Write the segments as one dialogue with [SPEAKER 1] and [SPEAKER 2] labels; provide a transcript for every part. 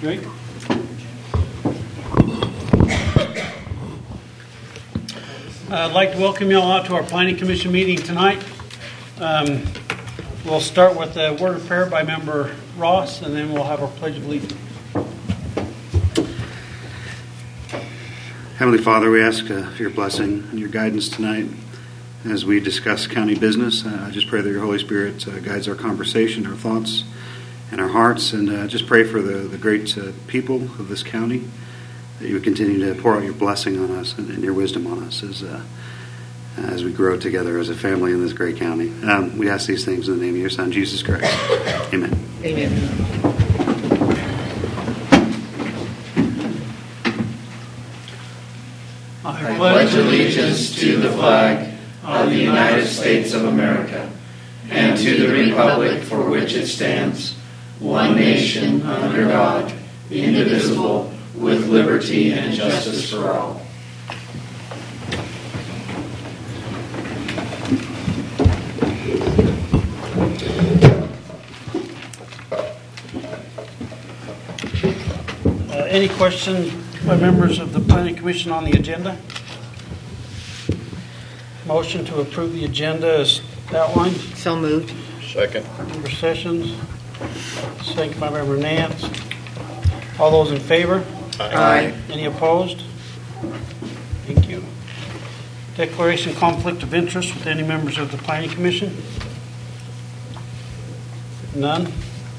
[SPEAKER 1] Great. I'd like to welcome you all out to our Planning Commission meeting tonight. We'll start with a word of prayer by Member Ross, and then we'll have our Pledge of Allegiance.
[SPEAKER 2] Heavenly Father, we ask for your blessing and your guidance tonight as we discuss county business. I just pray that your Holy Spirit guides our conversation, our thoughts, and our hearts, and just pray for the great people of this county, that you would continue to pour out your blessing on us and your wisdom on us as we grow together as a family in this great county. We ask these things in the name of your Son, Jesus Christ. Amen.
[SPEAKER 3] Amen.
[SPEAKER 4] I pledge allegiance to the flag of the United States of America and to the republic for which it stands, one nation under God, indivisible, with liberty and justice for all.
[SPEAKER 1] Any questions by members of the Planning Commission on the agenda? Motion to approve the agenda is outlined.
[SPEAKER 3] So moved.
[SPEAKER 5] Second.
[SPEAKER 1] Member Sessions. Second by Member Nance. All those in favor?
[SPEAKER 3] Aye.
[SPEAKER 1] Any opposed? Thank you. Declaration of conflict of interest with any members of the Planning Commission? None.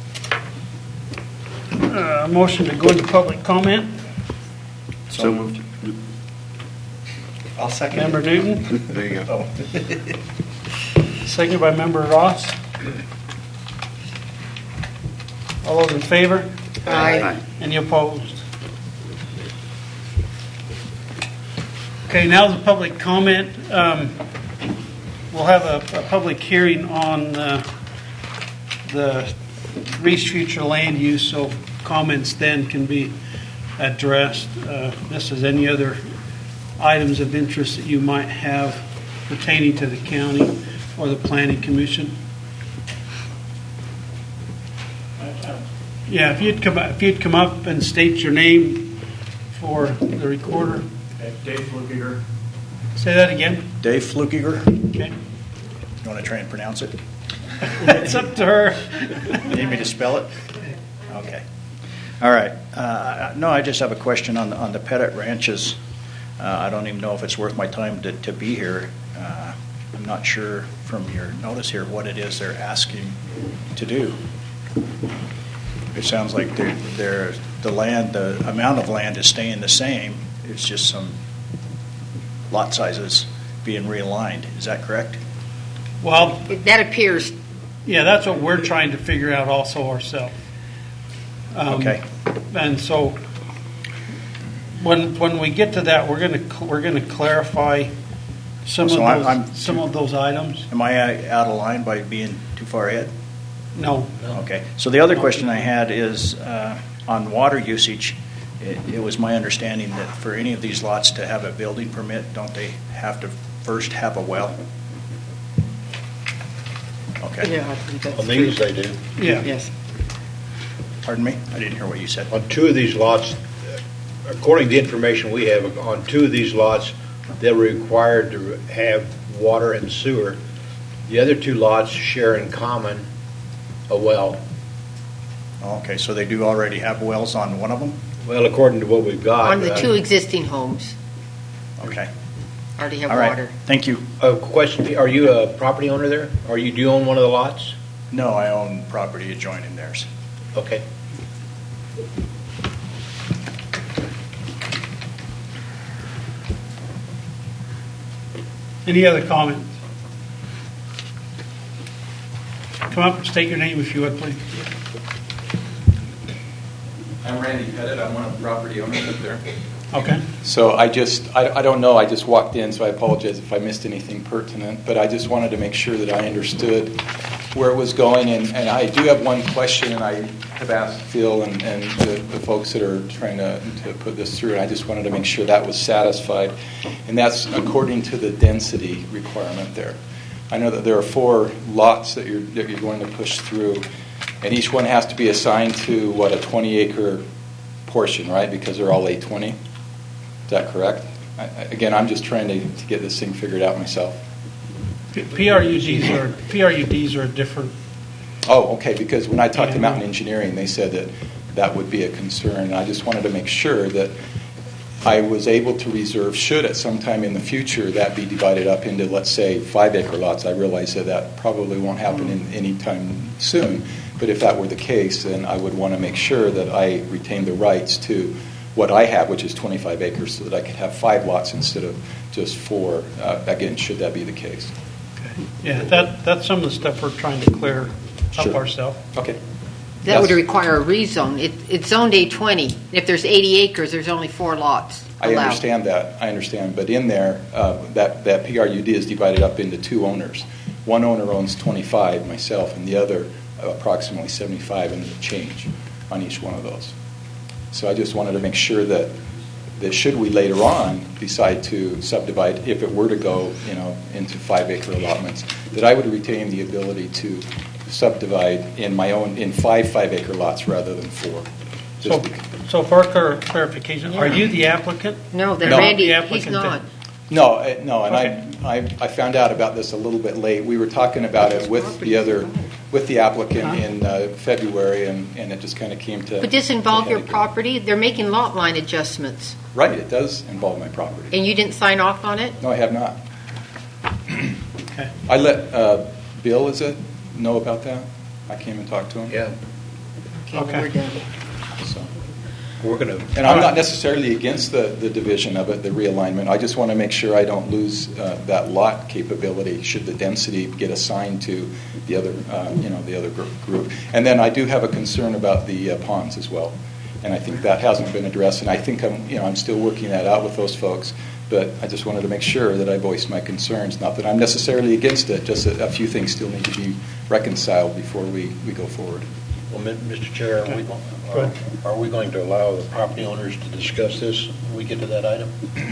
[SPEAKER 1] Motion to go into public comment.
[SPEAKER 2] So moved.
[SPEAKER 5] I'll second.
[SPEAKER 1] Member Newton.
[SPEAKER 5] There you go.
[SPEAKER 1] Seconded by Member Ross. All those in favor?
[SPEAKER 3] Aye.
[SPEAKER 1] Any opposed? Okay, now the public comment. We'll have a public hearing on the Reese future land use, so comments then can be addressed. This is any other items of interest that you might have pertaining to the county or the Planning Commission. Yeah, if you'd come up and state your name for the recorder.
[SPEAKER 6] Dave Flukiger.
[SPEAKER 1] Say that again.
[SPEAKER 6] Dave Flukiger.
[SPEAKER 1] Okay.
[SPEAKER 6] You want to try and pronounce it?
[SPEAKER 1] It's up to her.
[SPEAKER 6] You need me to spell it? Okay. All right. No, I just have a question on the Pettit Ranches. I don't even know if it's worth my time to be here. I'm not sure from your notice here what it is they're asking to do. It sounds like the amount of land is staying the same. It's just some lot sizes being realigned. Is that correct?
[SPEAKER 1] Well,
[SPEAKER 3] That appears.
[SPEAKER 1] yeah, that's what we're trying to figure out also ourselves.
[SPEAKER 6] Okay.
[SPEAKER 1] And so when we get to that, we're going to clarify some of those items.
[SPEAKER 6] Am I out of line by being too far ahead?
[SPEAKER 1] No.
[SPEAKER 6] Okay. So the other question I had is on water usage. It was my understanding that for any of these lots to have a building permit, don't they have to first have a well? Okay.
[SPEAKER 3] Yeah, I think that's
[SPEAKER 5] On these they do.
[SPEAKER 1] Yeah.
[SPEAKER 3] Yes.
[SPEAKER 6] Pardon me? I didn't hear what you said.
[SPEAKER 5] On two of these lots, according to the information we have, on two of these lots, they're required to have water and sewer. The other two lots share in common a well.
[SPEAKER 6] Okay, so they do already have wells on one of them?
[SPEAKER 5] Well, according to what we've got.
[SPEAKER 3] On the two existing homes,
[SPEAKER 6] Okay.
[SPEAKER 3] already have
[SPEAKER 6] All right.
[SPEAKER 3] water.
[SPEAKER 6] Thank you.
[SPEAKER 5] A question, are you a property owner there? Do you own one of the lots?
[SPEAKER 6] No, I own property adjoining theirs.
[SPEAKER 5] Okay.
[SPEAKER 1] Any other comments? Come up and state your name if you would, please.
[SPEAKER 7] I'm Randy Pettit. I'm one of the property owners up there.
[SPEAKER 1] Okay.
[SPEAKER 7] So I don't know. I just walked in, so I apologize if I missed anything pertinent. But I just wanted to make sure that I understood where it was going. And I do have one question, and I have asked Phil and the folks that are trying to put this through. And I just wanted to make sure that was satisfied. And that's according to the density requirement there. I know that there are 4 lots that you're going to push through, and each one has to be assigned to, what, a 20-acre portion, right? Because they're all 820. Is that correct? Again, I'm just trying to get this thing figured out myself.
[SPEAKER 1] PRUDs are different.
[SPEAKER 7] Oh, okay, because when I talked to Mountain Engineering, they said that that would be a concern. I just wanted to make sure that I was able to reserve, should at some time in the future that be divided up into, let's say, 5-acre lots. I realize that that probably won't happen in any time soon, but if that were the case, then I would want to make sure that I retain the rights to what I have, which is 25 acres, so that I could have 5 lots instead of just 4, again, should that be the case.
[SPEAKER 1] Yeah, that's some of the stuff we're trying to clear up ourselves.
[SPEAKER 7] Okay.
[SPEAKER 3] That would
[SPEAKER 7] Yes.
[SPEAKER 3] require a rezone. It's zoned 820. If there's 80 acres, there's only 4 lots
[SPEAKER 7] I
[SPEAKER 3] allowed.
[SPEAKER 7] understand that. I understand. But in there, that PRUD is divided up into 2 owners. One owner owns 25, myself, and the other approximately 75 and change on each one of those. So I just wanted to make sure that should we later on decide to subdivide, if it were to go, into 5-acre allotments, that I would retain the ability to subdivide in 5 5-acre lots rather than 4.
[SPEAKER 1] So for clarification, are you the applicant?
[SPEAKER 3] No, then
[SPEAKER 7] No.
[SPEAKER 3] Randy,
[SPEAKER 1] The
[SPEAKER 3] he's
[SPEAKER 1] applicant
[SPEAKER 3] not.
[SPEAKER 7] No, and
[SPEAKER 1] Okay.
[SPEAKER 7] I found out about this a little bit late. We were talking about it with the applicant in February, and it just kind of came to.
[SPEAKER 3] But this involve
[SPEAKER 7] to
[SPEAKER 3] your
[SPEAKER 7] head.
[SPEAKER 3] property? They're making lot line adjustments,
[SPEAKER 7] Right, it does involve my property.
[SPEAKER 3] and you didn't sign off on it?
[SPEAKER 7] No, I have not.
[SPEAKER 1] Okay.
[SPEAKER 7] I let Bill, know about that. I came and talked to him.
[SPEAKER 5] Yeah,
[SPEAKER 1] Okay.
[SPEAKER 3] We're done.
[SPEAKER 7] So.
[SPEAKER 5] we're going to.
[SPEAKER 7] And I'm not necessarily against the division of it, the realignment. I just want to make sure I don't lose that lot capability should the density get assigned to the other, the other group. And then I do have a concern about the ponds as well, and I think that hasn't been addressed. And I think I'm still working that out with those folks. But I just wanted to make sure that I voiced my concerns. Not that I'm necessarily against it, just that a few things still need to be reconciled before we go forward.
[SPEAKER 5] Well, Mr. Chair, are we going to allow the property owners to discuss this when we get to that item?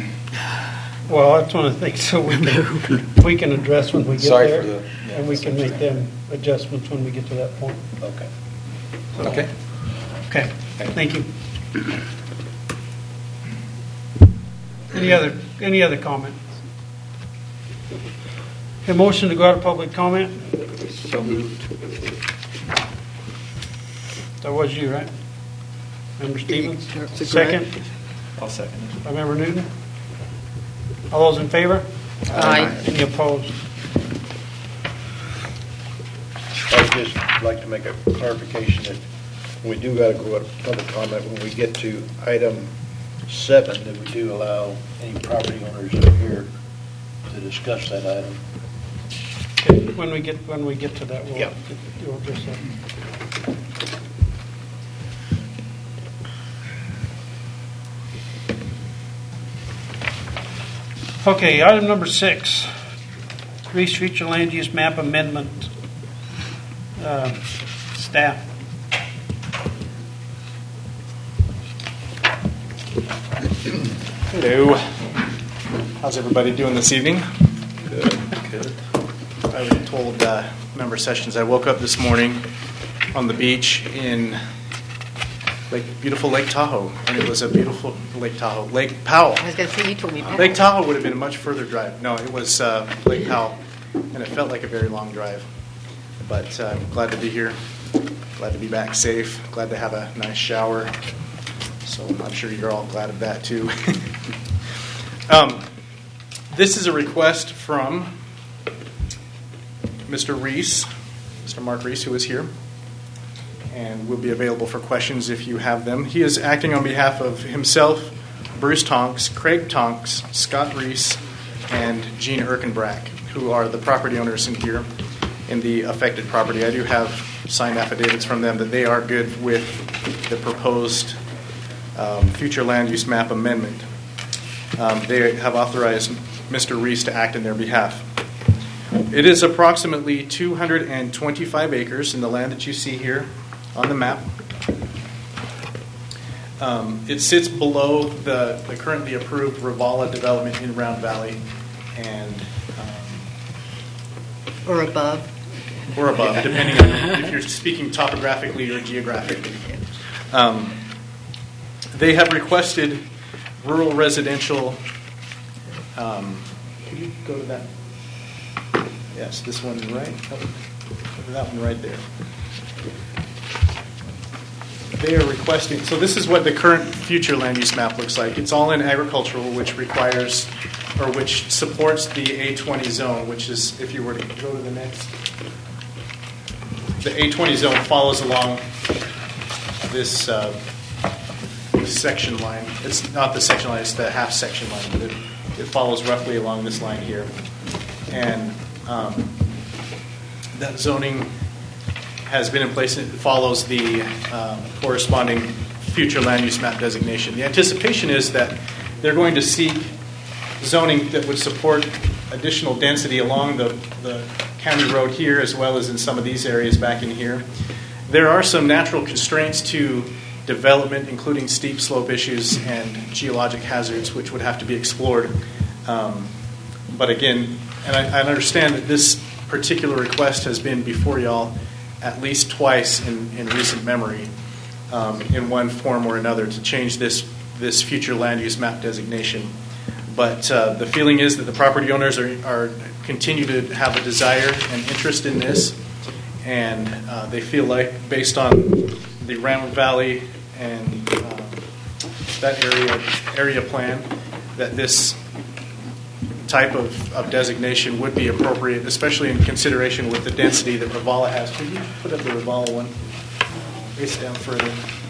[SPEAKER 1] Well, that's one of the things so we can address when we get
[SPEAKER 7] Sorry
[SPEAKER 1] there,
[SPEAKER 7] for the- yeah,
[SPEAKER 1] and we can make them adjustments when we get to that point.
[SPEAKER 5] Okay.
[SPEAKER 7] Okay?
[SPEAKER 1] Okay, thank you. Any other comments? A motion to go out of public comment?
[SPEAKER 5] So moved.
[SPEAKER 1] That was you, right? Member Stevens?
[SPEAKER 3] That's a
[SPEAKER 1] Second?
[SPEAKER 6] I'll second it.
[SPEAKER 1] By Member Newton? All those in favor?
[SPEAKER 3] Aye.
[SPEAKER 1] Any opposed?
[SPEAKER 5] I'd just like to make a clarification that we do got to go out of public comment when we get to item 7, that we do allow any property owners that are here to discuss that item.
[SPEAKER 1] Okay, when we get to that,
[SPEAKER 5] Yeah.
[SPEAKER 1] we'll address that. Okay, item number 6, Reese Future Land Use Map Amendment. Staff.
[SPEAKER 8] Hello. How's everybody doing this evening? Good. I told member Sessions I woke up this morning on the beach in beautiful Lake Tahoe, and it was a beautiful Lake Tahoe. Lake Powell.
[SPEAKER 3] I was going to say, you told me that.
[SPEAKER 8] Lake Tahoe would have been a much further drive. No, it was Lake Powell, and it felt like a very long drive. But I'm glad to be here, glad to be back safe, glad to have a nice shower. So I'm sure you're all glad of that too. This is a request from Mr. Reese, Mr. Mark Reese, who is here, and will be available for questions if you have them. He is acting on behalf of himself, Bruce Tonks, Craig Tonks, Scott Reese, and Gene Erkenbrack, who are the property owners in here in the affected property. I do have signed affidavits from them that they are good with the proposed future land use map amendment. They have authorized Mr. Reese to act in their behalf. It is approximately 225 acres in the land that you see here on the map. It sits below the currently approved Ravala development in Round Valley, and
[SPEAKER 3] Or above.
[SPEAKER 8] or above, depending on if you're speaking topographically or geographically. They have requested rural residential. Can you go to that? Yes, this one right. That one right there. They are requesting, so this is what the current future land use map looks like. It's all in agricultural, which requires, or which supports the A20 zone, which is, if you were to go to the next, the A20 zone follows along this section line. It's not the section line, it's the half section line, but it follows roughly along this line here. And that zoning has been in place and it follows the corresponding future land use map designation. The anticipation is that they're going to seek zoning that would support additional density along the county road here as well as in some of these areas back in here. There are some natural constraints to development, including steep slope issues and geologic hazards, which would have to be explored. But again, and I understand that this particular request has been before y'all at least twice in recent memory, in one form or another, to change this future land use map designation. But the feeling is that the property owners are continue to have a desire and interest in this, and they feel like, based on the Ramblin' Valley and that area plan, that this type of designation would be appropriate, especially in consideration with the density that Ravala has. Could you put up the Ravala one? Face down further.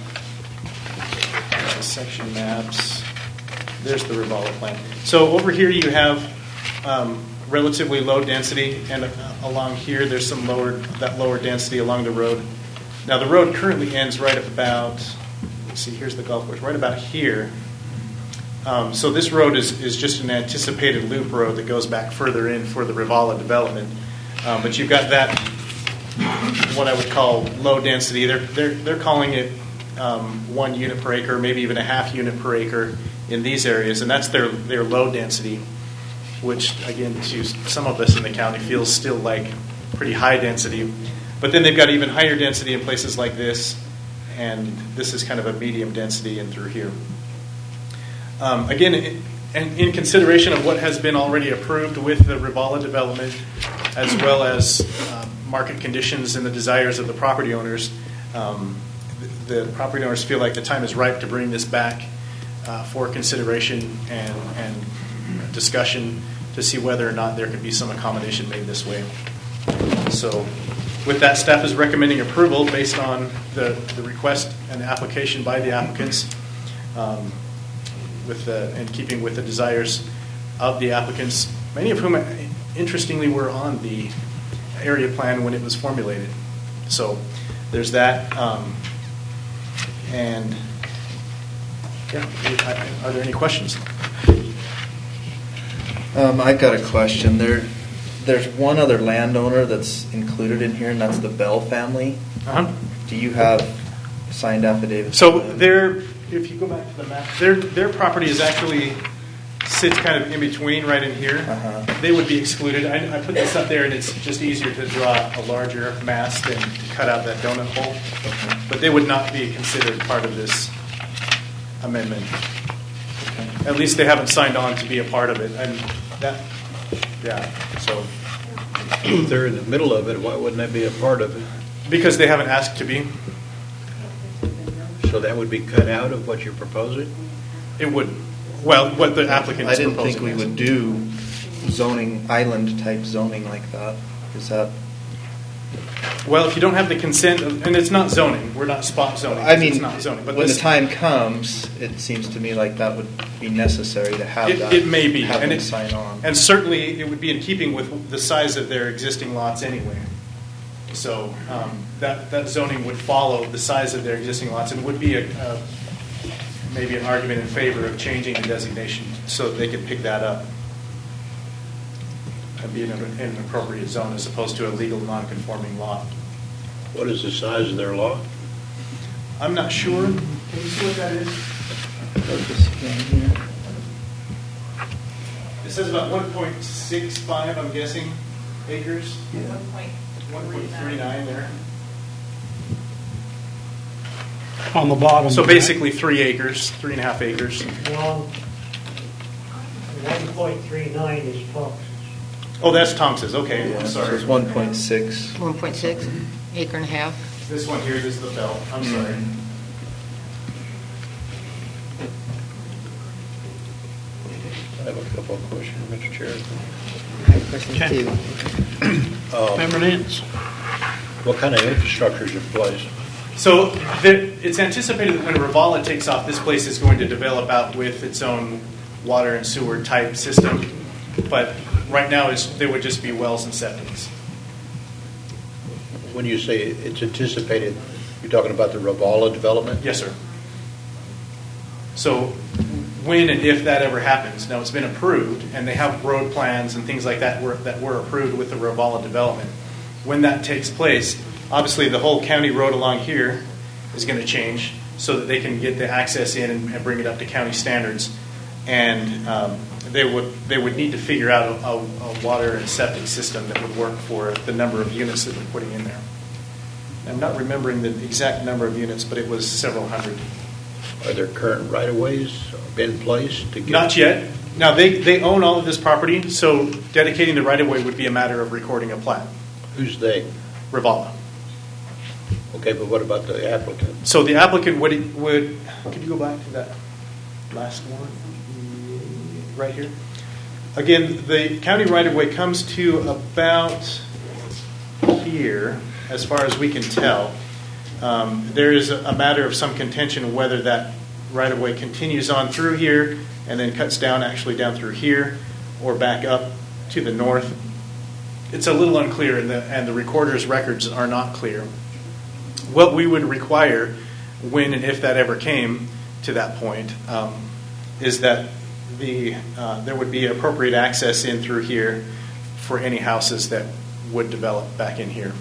[SPEAKER 8] Section maps. There's the Ravala plan. So over here you have relatively low density, and along here there's some lower density along the road. Now the road currently ends right about, let's see, here's the golf course, right about here. So this road is just an anticipated loop road that goes back further in for the Ravala development. But you've got that, what I would call low density. They're calling it 1 unit per acre, maybe even a half unit per acre in these areas, and that's their low density, which again to some of us in the county feels still like pretty high density. But then they've got even higher density in places like this, and this is kind of a medium density in through here. Again, in consideration of what has been already approved with the Ravala development, as well as market conditions and the desires of the property owners, the property owners feel like the time is ripe to bring this back for consideration and discussion to see whether or not there could be some accommodation made this way. So with that, staff is recommending approval based on the request and application by the applicants, in keeping with the desires of the applicants, many of whom, interestingly, were on the area plan when it was formulated. So there's that. And yeah, are there any questions?
[SPEAKER 9] I've got a question. There's one other landowner that's included in here, and that's the Bell family.
[SPEAKER 8] Uh-huh.
[SPEAKER 9] Do you have signed affidavits?
[SPEAKER 8] So if you go back to the map, their property is actually sits kind of in between, right in here.
[SPEAKER 9] Uh-huh.
[SPEAKER 8] They would be excluded. I put this up there, and it's just easier to draw a larger mast and cut out that donut hole.
[SPEAKER 9] Okay.
[SPEAKER 8] But they would not be considered part of this amendment.
[SPEAKER 9] Okay.
[SPEAKER 8] At least they haven't signed on to be a part of it. And that, yeah. So
[SPEAKER 5] If they're in the middle of it, why wouldn't they be a part of it?
[SPEAKER 8] because they haven't asked to be,
[SPEAKER 5] So that would be cut out of what you're proposing?
[SPEAKER 8] it would. Well, what the applicant
[SPEAKER 9] I
[SPEAKER 8] is
[SPEAKER 9] didn't
[SPEAKER 8] proposing.
[SPEAKER 9] think we
[SPEAKER 8] is.
[SPEAKER 9] would do zoning, island type zoning like that. Is that?
[SPEAKER 8] Well, if you don't have the consent, and it's not zoning, we're not spot zoning.
[SPEAKER 9] I mean,
[SPEAKER 8] it's not zoning. But
[SPEAKER 9] when
[SPEAKER 8] this,
[SPEAKER 9] the time comes, it seems to me like that would be necessary to have that.
[SPEAKER 8] it may be,
[SPEAKER 9] have
[SPEAKER 8] and
[SPEAKER 9] them sign on.
[SPEAKER 8] And certainly, it would be in keeping with the size of their existing lots anyway. So that zoning would follow the size of their existing lots, and would be maybe an argument in favor of changing the designation so that they could pick that up and be in an appropriate zone as opposed to a legal non-conforming lot.
[SPEAKER 5] What is the size of their lot?
[SPEAKER 8] I'm not sure. Can you see what that is? It says about 1.65, I'm guessing, acres. 1.39 there.
[SPEAKER 1] On the bottom.
[SPEAKER 8] So basically 3 acres, 3.5 acres.
[SPEAKER 10] Well, 1.39 is Thompson's.
[SPEAKER 8] Oh, that's Tonks's, okay,
[SPEAKER 9] Yeah,
[SPEAKER 8] I'm
[SPEAKER 9] so
[SPEAKER 8] sorry.
[SPEAKER 9] it's 1.6.
[SPEAKER 3] 1.6, acre and a half.
[SPEAKER 8] This one here, this is the belt, I'm sorry.
[SPEAKER 5] I have a couple of questions, Mr. Chair.
[SPEAKER 3] I have questions
[SPEAKER 1] Okay.
[SPEAKER 3] too.
[SPEAKER 1] Member Nance?
[SPEAKER 5] What kind of infrastructure is in place?
[SPEAKER 8] So it's anticipated that when Ravala takes off, this place is going to develop out with its own water and sewer type system. But right now, they would just be wells and septics.
[SPEAKER 5] When you say it's anticipated, you're talking about the Ravala development?
[SPEAKER 8] Yes, sir. So when and if that ever happens, now it's been approved, and they have road plans and things like that were approved with the Ravala development. When that takes place, obviously the whole county road along here is going to change so that they can get the access in and bring it up to county standards. And they would need to figure out a water and septic system that would work for the number of units that they're putting in there. I'm not remembering the exact number of units, but it was several hundred.
[SPEAKER 5] Are there current right-of-ways in place to get?
[SPEAKER 8] Not yet. Now, they own all of this property, so dedicating the right-of-way would be a matter of recording a plat.
[SPEAKER 5] Who's they?
[SPEAKER 8] Ravala.
[SPEAKER 5] Okay, but what about the applicant?
[SPEAKER 8] So the applicant would, could you go back to that last one? Right here. Again, the county right-of-way comes to about here, as far as we can tell. There is a matter of some contention whether that right-of-way continues on through here and then cuts down actually down through here or back up to the north. It's a little unclear, and the recorder's records are not clear. What we would require when and if that ever came to that point is that there would be appropriate access in through here for any houses that would develop back in here.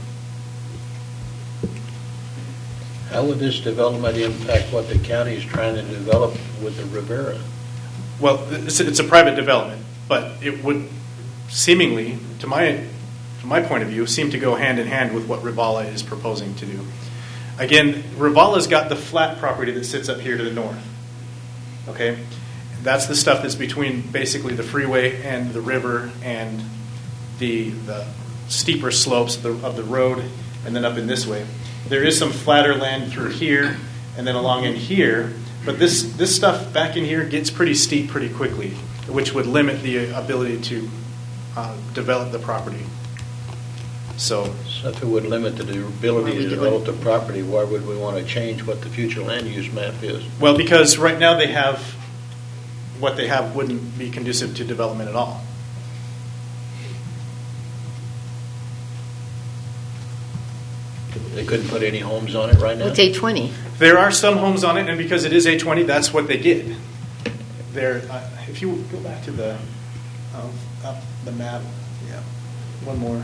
[SPEAKER 5] How would this development impact what the county is trying to develop with the Rivera?
[SPEAKER 8] Well, it's a private development, but it would seemingly, to my point of view, seem to go hand in hand with what Ravala is proposing to do. Again, Rivala's got the flat property that sits up here to the north. Okay? That's the stuff that's between basically the freeway and the river and the steeper slopes of the road, and then up in this way. There is some flatter land through here and then along in here, but this stuff back in here gets pretty steep pretty quickly, which would limit the ability to develop the property. So
[SPEAKER 5] if it would limit the ability to develop the property, why would we want to change what the future land use map is?
[SPEAKER 8] Well, because right now they have what they have wouldn't be conducive to development at all.
[SPEAKER 5] They couldn't put any homes on it right now?
[SPEAKER 3] It's A20.
[SPEAKER 8] There are some homes on it, and because it is A20, that's what they get. There, if you go back to the up the map, yeah, one more,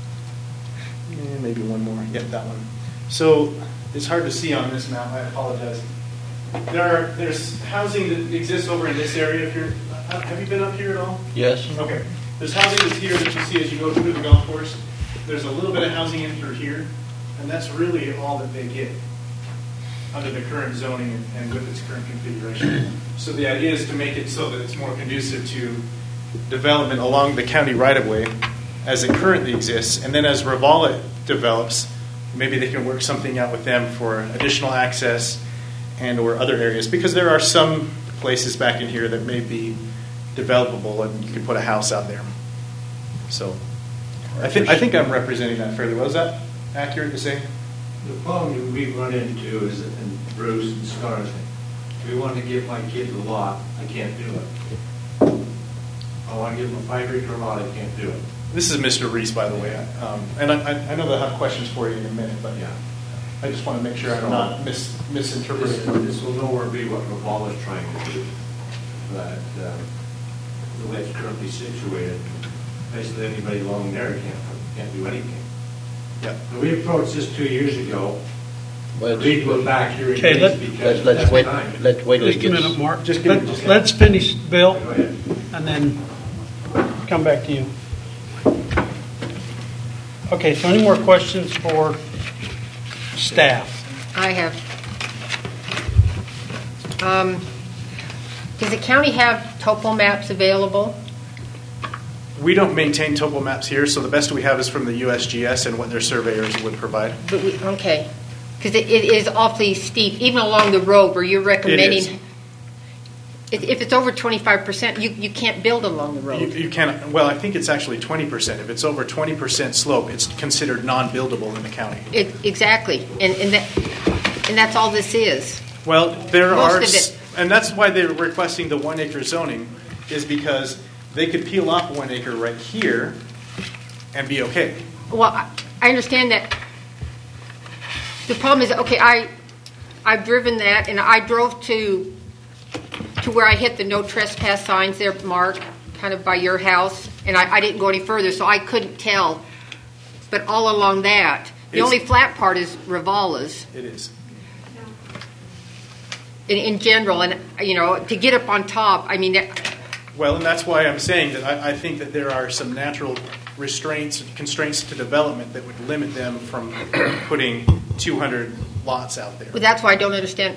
[SPEAKER 8] maybe one more. Yep, that one. So it's hard to see on this map. I apologize. There's housing that exists over in this area. If you're, have you been up here at all?
[SPEAKER 5] Yes.
[SPEAKER 8] Okay. There's housing that's here that you see as you go through the golf course. There's a little bit of housing in through here, and that's really all that they get under the current zoning and with its current configuration. So the idea is to make it so that it's more conducive to development along the county right-of-way as it currently exists, and then as Ravala develops, maybe they can work something out with them for additional access and or other areas, because there are some places back in here that may be developable and you could put a house out there. So I think I'm representing that fairly well. Is that accurate to say?
[SPEAKER 11] The problem that we run into is, and Bruce and Scott, if we want to give my kids a lot, I can't do it. I want to give them a 5-acre lot, I can't do it.
[SPEAKER 8] This is Mr. Reese, by the way, and I know they'll have questions for you in a minute, but
[SPEAKER 11] Yeah.
[SPEAKER 8] I just want to make sure I'm not misinterpreting.
[SPEAKER 11] This will nowhere be what Ravala is trying to do. But the way it's currently situated, basically anybody along there can't do anything.
[SPEAKER 8] Yeah.
[SPEAKER 11] And we approached this 2 years ago.
[SPEAKER 5] Let's-
[SPEAKER 11] We go back here
[SPEAKER 1] Okay,
[SPEAKER 11] again because
[SPEAKER 5] Let's
[SPEAKER 11] that's
[SPEAKER 5] wait,
[SPEAKER 11] time.
[SPEAKER 5] let's wait till
[SPEAKER 1] Just
[SPEAKER 5] it
[SPEAKER 1] a
[SPEAKER 5] gets...
[SPEAKER 1] minute, Mark.
[SPEAKER 8] Just give me-
[SPEAKER 1] Let's finish, Bill,
[SPEAKER 11] Go ahead.
[SPEAKER 1] and then come back to you. Okay, so any more questions for staff?
[SPEAKER 3] I have Does the county have topo maps available?
[SPEAKER 8] We don't maintain topo maps here, so the best we have is from the USGS and what their surveyors would provide.
[SPEAKER 3] Okay. Because it is awfully steep, even along the road where you're recommending.
[SPEAKER 8] It is.
[SPEAKER 3] If it's over 25%, you can't build along the road.
[SPEAKER 8] You can't. Well, I think it's actually 20%. If it's over 20% slope, it's considered non-buildable in the county.
[SPEAKER 3] Exactly, and that's all this is.
[SPEAKER 8] Well, there
[SPEAKER 3] Most
[SPEAKER 8] are,
[SPEAKER 3] of it.
[SPEAKER 8] and that's why they're requesting the 1 acre zoning, is because they could peel off 1 acre right here and be okay.
[SPEAKER 3] Well, I understand that. The problem is, okay, I've driven that, and I drove to where I hit the no trespass signs there, Mark, kind of by your house, and I didn't go any further, so I couldn't tell. But all along that, the only flat part is Rivala's.
[SPEAKER 8] It is.
[SPEAKER 3] In general, and to get up on top, I mean.
[SPEAKER 8] Well, and that's why I'm saying that I think that there are some natural restraints and constraints to development that would limit them from putting 200 lots out there.
[SPEAKER 3] Well, that's why I don't understand.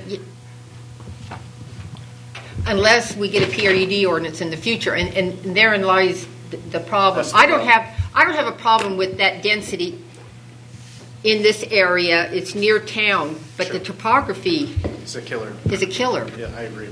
[SPEAKER 3] Unless we get a PRD ordinance in the future, and therein lies the problem. I don't have a problem with that density in this area. It's near town, but
[SPEAKER 8] Sure.
[SPEAKER 3] the topography
[SPEAKER 8] It's a killer.
[SPEAKER 3] is a killer.
[SPEAKER 8] Yeah, I agree.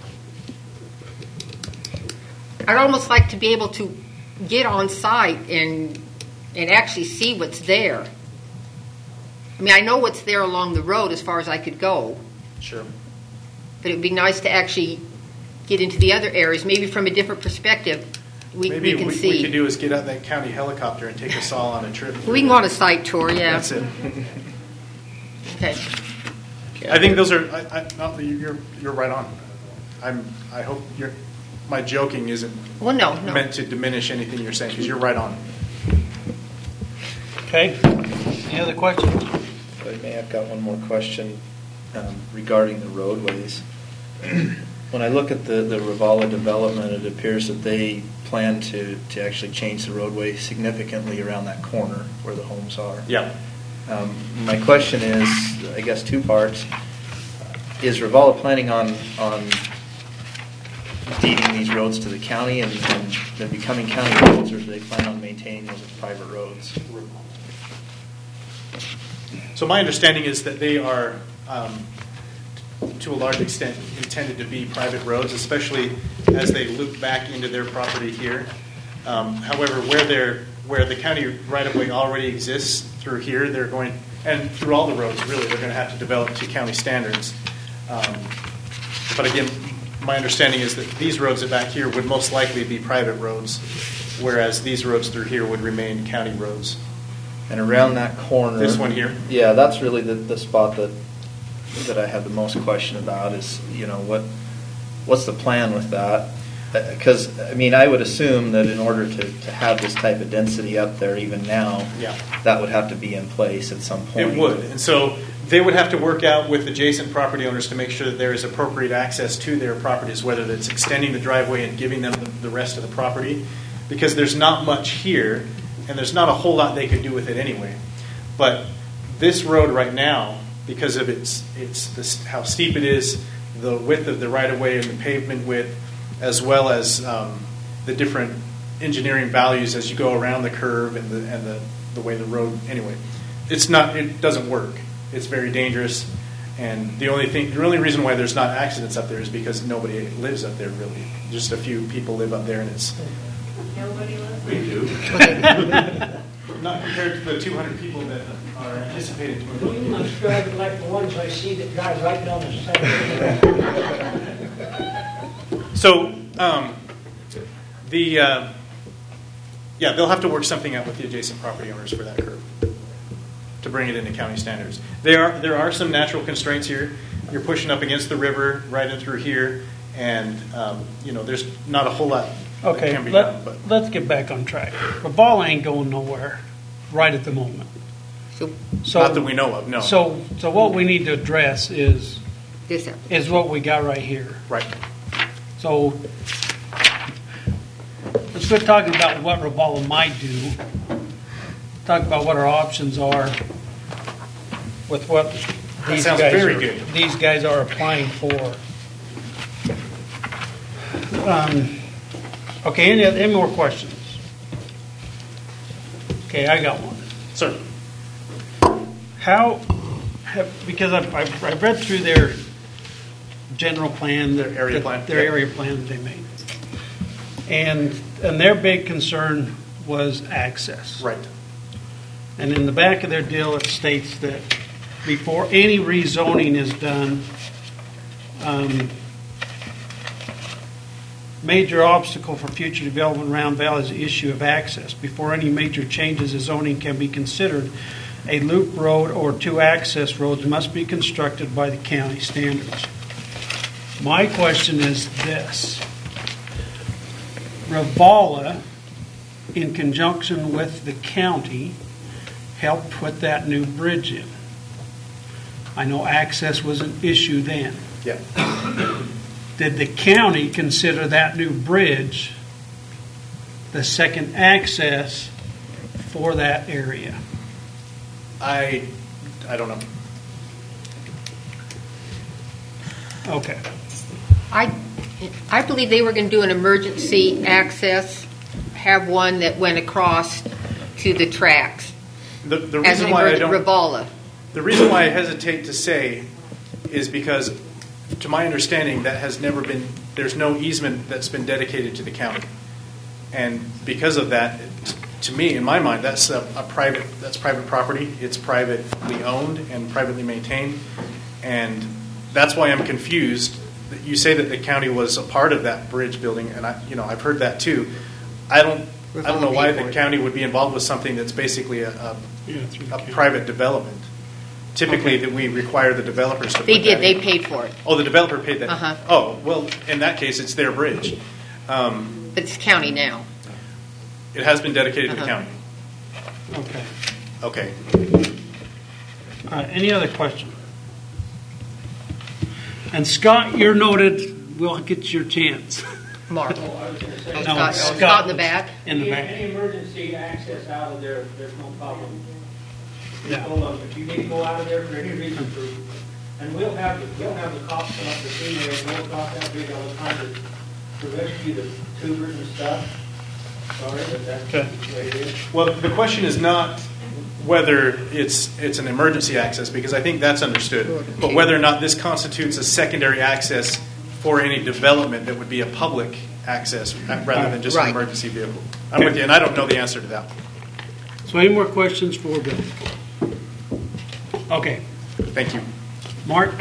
[SPEAKER 3] I'd almost like to be able to get on site and actually see what's there. I mean, I know what's there along the road as far as I could go,
[SPEAKER 8] Sure.
[SPEAKER 3] but it would be nice to actually get into the other areas, maybe from a different perspective.
[SPEAKER 8] Maybe
[SPEAKER 3] we can
[SPEAKER 8] what
[SPEAKER 3] see.
[SPEAKER 8] we could do is get out that county helicopter and take us all on a trip.
[SPEAKER 3] We can go on a site tour, yeah.
[SPEAKER 8] That's it.
[SPEAKER 3] Okay.
[SPEAKER 8] I think those are. You're right on. I hope my joking isn't
[SPEAKER 3] Well, no.
[SPEAKER 8] meant to diminish anything you're saying, because you're right on.
[SPEAKER 1] Okay. Any other questions?
[SPEAKER 9] If I may, I've got one more question regarding the roadways. When I look at the Rivala development, it appears that they plan to actually change the roadway significantly around that corner where the homes are.
[SPEAKER 8] Yeah.
[SPEAKER 9] My question is, I guess, two parts. Is Rivala planning on deeding these roads to the county and then becoming county roads, or do they plan on maintaining those as private roads?
[SPEAKER 8] So my understanding is that they are, to a large extent, intended to be private roads, especially as they loop back into their property here. However, where the county right-of-way already exists through here, they're going, and through all the roads, really, they're going to have to develop to county standards. But again, my understanding is that these roads back here would most likely be private roads, whereas these roads through here would remain county roads.
[SPEAKER 9] And around that corner,
[SPEAKER 8] This one here?
[SPEAKER 9] Yeah, that's really the spot that I had the most question about. Is what's the plan with that? Because I mean, I would assume that in order to have this type of density up there, even now,
[SPEAKER 8] Yeah.
[SPEAKER 9] that would have to be in place at some point.
[SPEAKER 8] It would, and so they would have to work out with adjacent property owners to make sure that there is appropriate access to their properties, whether that's extending the driveway and giving them the rest of the property, because there's not much here, and there's not a whole lot they could do with it anyway. But this road right now, because of how steep it is, the width of the right-of-way and the pavement width, as well as the different engineering values as you go around the curve and the way the road, anyway, it doesn't work. It's very dangerous, and the only reason why there's not accidents up there is because nobody lives up there, really. Just a few people live up there, and it's...
[SPEAKER 10] Nobody lives.
[SPEAKER 11] We do.
[SPEAKER 8] Not compared to the 200 people that are anticipated to
[SPEAKER 10] You
[SPEAKER 8] move.
[SPEAKER 10] must drive it like the ones I see that drive right down the side.
[SPEAKER 8] So, they'll have to work something out with the adjacent property owners for that curve to bring it into county standards. There are some natural constraints here. You're pushing up against the river right in through here, and there's not a whole lot that
[SPEAKER 1] Okay,
[SPEAKER 8] can be done. But
[SPEAKER 1] let's get back on track. The ball ain't going nowhere right at the moment. So
[SPEAKER 8] not that we know of, no.
[SPEAKER 1] So what we need to address is
[SPEAKER 3] This
[SPEAKER 1] what we got right here.
[SPEAKER 8] Right.
[SPEAKER 1] So let's quit talking about what Rivala might do. Talk about what our options are with what
[SPEAKER 8] That sounds very good.
[SPEAKER 1] these guys are applying for. Okay, any more questions? Okay, I got one.
[SPEAKER 8] Sir.
[SPEAKER 1] Because I've read through their general plan,
[SPEAKER 8] Their area plan,
[SPEAKER 1] their
[SPEAKER 8] yeah.
[SPEAKER 1] area plan that they made, and their big concern was access.
[SPEAKER 8] Right.
[SPEAKER 1] And in the back of their deal, it states that before any rezoning is done, major obstacle for future development around Valley is the issue of access. Before any major changes in zoning can be considered, a loop road or 2 access roads must be constructed by the county standards. My question is this. Ravala, in conjunction with the county, helped put that new bridge in. I know access was an issue then.
[SPEAKER 8] Yeah.
[SPEAKER 1] Did the county consider that new bridge the second access for that area?
[SPEAKER 8] I don't know.
[SPEAKER 1] Okay.
[SPEAKER 3] I believe they were going to do an emergency access, have one that went across to the tracks
[SPEAKER 8] The
[SPEAKER 3] as
[SPEAKER 8] reason
[SPEAKER 3] an
[SPEAKER 8] why I
[SPEAKER 3] emergency
[SPEAKER 8] don't.
[SPEAKER 3] Ravala.
[SPEAKER 8] The reason why I hesitate to say is because, to my understanding, that has never been. There's no easement that's been dedicated to the county, and because of that, to me, in my mind, that's private property. It's privately owned and privately maintained, and that's why I'm confused. You say that the county was a part of that bridge building, and I've heard that too. I don't know why the county would be involved with something that's basically a private development. Typically, that we require the developers to.
[SPEAKER 3] They
[SPEAKER 8] put
[SPEAKER 3] did.
[SPEAKER 8] that
[SPEAKER 3] They
[SPEAKER 8] in.
[SPEAKER 3] paid for it.
[SPEAKER 8] Oh, the developer paid that.
[SPEAKER 3] Uh-huh.
[SPEAKER 8] Oh, well, in that case, it's their bridge.
[SPEAKER 3] But it's county now.
[SPEAKER 8] It has been dedicated to the
[SPEAKER 3] Uh-huh.
[SPEAKER 8] county.
[SPEAKER 1] Okay.
[SPEAKER 8] Okay.
[SPEAKER 1] Any other question? And Scott, you're noted. We'll get your chance.
[SPEAKER 3] Mark.
[SPEAKER 10] Oh, I was going to say,
[SPEAKER 1] No,
[SPEAKER 3] Scott in the back.
[SPEAKER 1] In the back.
[SPEAKER 10] any emergency access out of there, there's no problem.
[SPEAKER 1] Yeah.
[SPEAKER 10] If you need to go out of there for any reason, and we'll have the cops come up the scene there and go across that bridge all the time to rescue the tubers and stuff. Sorry, but that's
[SPEAKER 1] Okay.
[SPEAKER 10] the way it is.
[SPEAKER 8] Well, the question is not whether it's an emergency access, because I think that's understood, but whether or not this constitutes a secondary access for any development that would be a public access rather than just an
[SPEAKER 3] Right.
[SPEAKER 8] emergency vehicle. I'm with you, and I don't know the answer to that.
[SPEAKER 1] So any more questions for Bill? Okay.
[SPEAKER 8] Thank you.
[SPEAKER 1] Mark?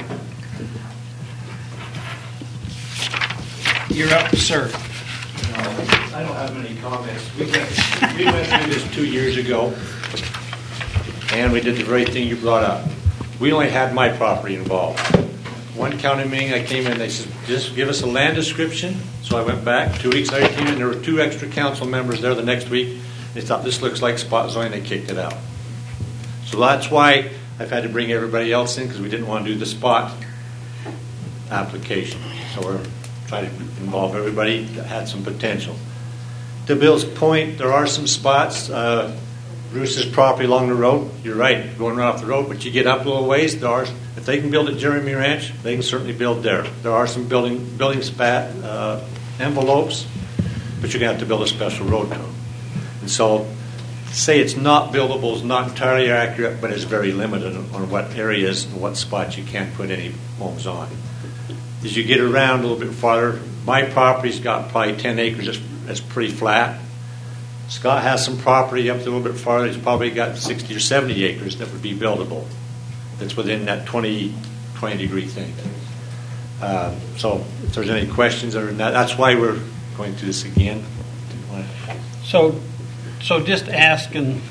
[SPEAKER 1] You're up, sir.
[SPEAKER 5] I don't have any comments. We went through this 2 years ago, and we did the very thing you brought up. We only had my property involved. One county meeting, I came in, they said, just give us a land description. So I went back, 2 weeks later, came in, there were 2 extra council members there the next week. They thought, this looks like spot zoning, they kicked it out. So that's why I've had to bring everybody else in, because we didn't want to do the spot application. So we're trying to involve everybody that had some potential. To Bill's point, there are some spots. Bruce's property along the road, you're right, going right off the road, but you get up a little ways, if they can build at Jeremy Ranch, they can certainly build there. There are some building spat envelopes, but you're going to have to build a special road to them. And so, say it's not buildable is not entirely accurate, but it's very limited on what areas and what spots you can't put any homes on. As you get around a little bit farther, my property's got probably 10 acres that's pretty flat. Scott has some property up a little bit farther. He's probably got 60 or 70 acres that would be buildable. That's within that 20 degree thing. So if there's any questions or not, that's why we're going through this again.
[SPEAKER 1] So just asking,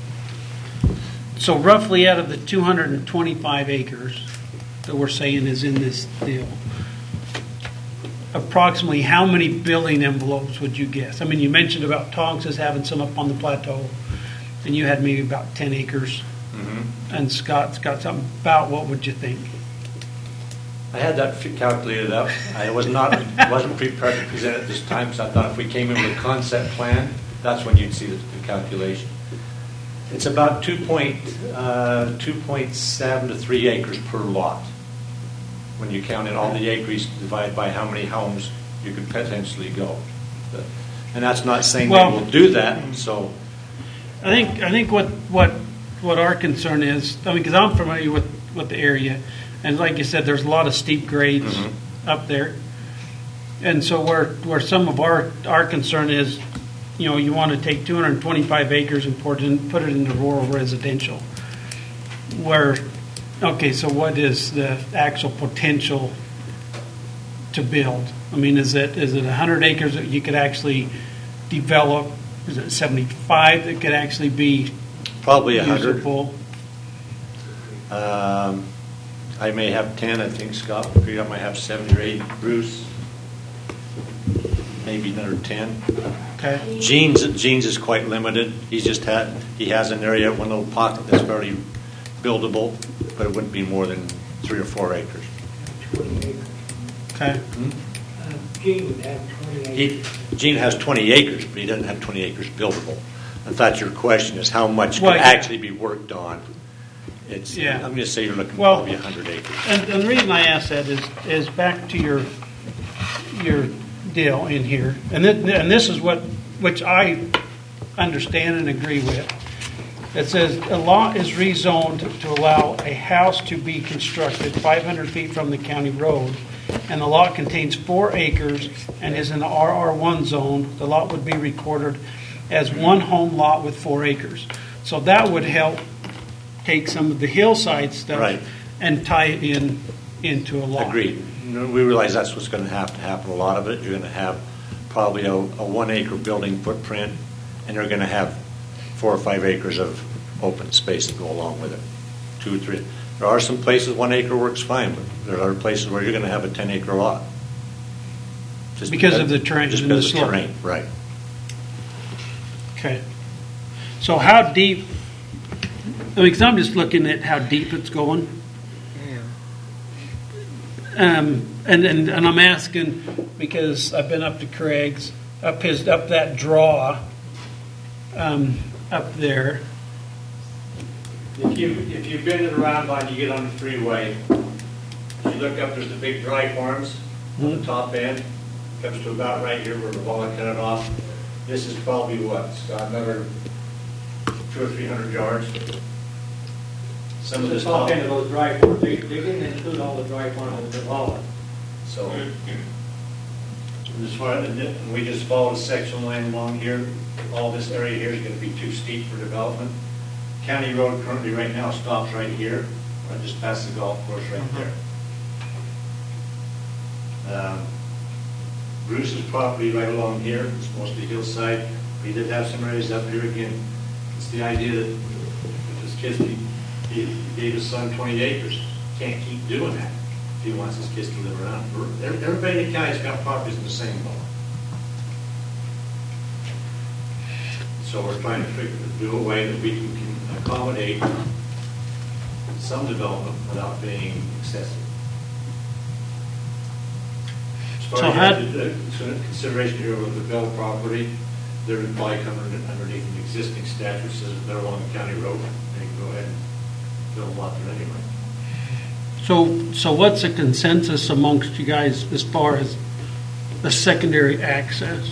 [SPEAKER 1] so roughly out of the 225 acres that we're saying is in this deal, approximately how many building envelopes would you guess? I mean, you mentioned about Tonks as having some up on the plateau, and you had maybe about 10 acres, and Scott's got something about, what would you think?
[SPEAKER 5] I had that calculated up. I wasn't prepared to present it this time, so I thought if we came in with a concept plan, that's when you'd see the calculation. It's about 2.7 to 3 acres per lot. When you count in all the acres divided by how many homes
[SPEAKER 11] you could potentially go. And that's not saying
[SPEAKER 1] Well-
[SPEAKER 11] they will do that, so.
[SPEAKER 1] I think what our concern is, I mean, because I'm familiar with the area, and like you said, there's a lot of steep grades up there. And so where some of our concern is, you know, you want to take 225 acres and put it into rural residential. Okay, so what is the actual potential to build? I mean, is it 100 acres that you could actually develop? Is it 75 that could actually be
[SPEAKER 11] Probably 100.
[SPEAKER 1] usable?
[SPEAKER 11] I may have 10, I think Scott agreed I might have 7 or 8. Bruce, maybe another 10.
[SPEAKER 1] Okay.
[SPEAKER 11] Gene's is quite limited. He has an area, one little pocket that's very buildable, but it wouldn't be more than 3 or 4 acres.
[SPEAKER 1] Okay.
[SPEAKER 10] Gene would have 20 acres.
[SPEAKER 11] Gene has 20 acres, but he doesn't have 20 acres buildable. I thought your question is how much could
[SPEAKER 1] Well, yeah.
[SPEAKER 11] actually be worked on. It's,
[SPEAKER 1] Yeah.
[SPEAKER 11] I'm going to say you're looking
[SPEAKER 1] Well,
[SPEAKER 11] probably 100 acres.
[SPEAKER 1] And the reason I ask that is back to your deal in here, and this is which I understand and agree with. It says a lot is rezoned to allow a house to be constructed 500 feet from the county road, and the lot contains 4 acres and is in the RR1 zone. The lot would be recorded as one home lot with 4 acres. So that would help take some of the hillside stuff
[SPEAKER 11] Right.
[SPEAKER 1] and tie it into a lot.
[SPEAKER 11] Agreed. We realize that's what's going to happen. A lot of it, you're going to have probably a 1 acre building footprint, and you're going to have 4 or 5 acres of open space to go along with it. 2 or 3. There are some places 1 acre works fine, but there are places where you're going to have a 10 acre lot. Just
[SPEAKER 1] Because of the terrain
[SPEAKER 11] Just
[SPEAKER 1] and the
[SPEAKER 11] because of the
[SPEAKER 1] slope.
[SPEAKER 11] terrain, right.
[SPEAKER 1] Okay. So how deep, I mean, because I'm just looking at how deep it's going. And I'm asking because I've been up to Craig's, up that draw, up there.
[SPEAKER 11] If you've been to the roundabout, you get on the freeway, you look up, there's the big dry farms on the top end, comes to about right here where Ravala cut it off. This is probably what, Scott, another 200 or 300 yards. Some of
[SPEAKER 10] The
[SPEAKER 11] this
[SPEAKER 10] top
[SPEAKER 11] top,
[SPEAKER 10] end of those dry farms, they didn't include all the dry farms in Devala.
[SPEAKER 11] so. And we just followed a section line along here. All this area here is going to be too steep for development. County Road currently right now stops right here, right just past the golf course right there. Bruce's property right along here, it's mostly hillside. We did have some areas up here again. It's the idea that if his kids, he gave his son 20 acres, can't keep doing that if he wants his kids to live around. Everybody in the county's got properties in the same boat. So we're trying to do a way that we can accommodate some development without being excessive. As far
[SPEAKER 1] So
[SPEAKER 11] as the consideration here with the Bell property, they're probably coming underneath an existing statute says if they're along the county road, they can go ahead and build a lot there anyway.
[SPEAKER 1] So what's the consensus amongst you guys as far as the secondary access?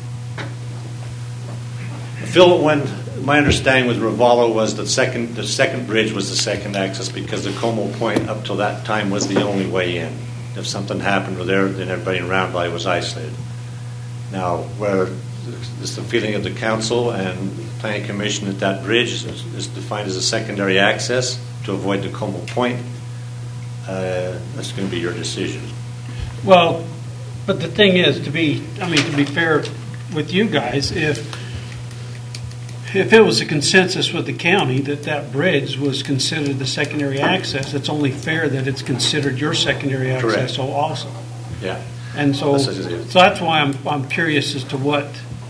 [SPEAKER 11] Phil, when my understanding with Ravala was the second bridge was the second access because the Como Point up till that time was the only way in. If something happened over there, then everybody in Round Valley was isolated. Now, where it's the feeling of the council and the planning commission that that bridge is defined as a secondary access to avoid the Como Point, that's going to be your decision.
[SPEAKER 1] Well, but the thing is, to be fair with you guys, if it was a consensus with the county that bridge was considered the secondary access, it's only fair that it's considered your secondary access.
[SPEAKER 11] Correct.
[SPEAKER 1] So also,
[SPEAKER 11] Yeah.
[SPEAKER 1] and so that's why I'm curious as to what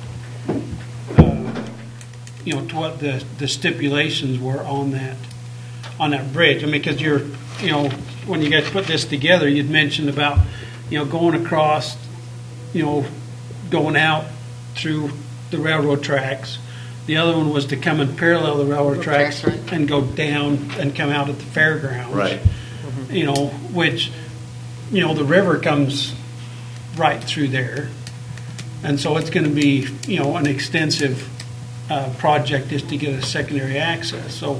[SPEAKER 1] to what the stipulations were on that bridge. I mean, because when you guys put this together, you'd mentioned about going across, going out through the railroad tracks. The other one was to come and parallel the railroad tracks
[SPEAKER 3] right.
[SPEAKER 1] and go down and come out at the fairgrounds.
[SPEAKER 11] Right.
[SPEAKER 1] Which, the river comes right through there. And so it's going to be, an extensive project just to get a secondary access. So,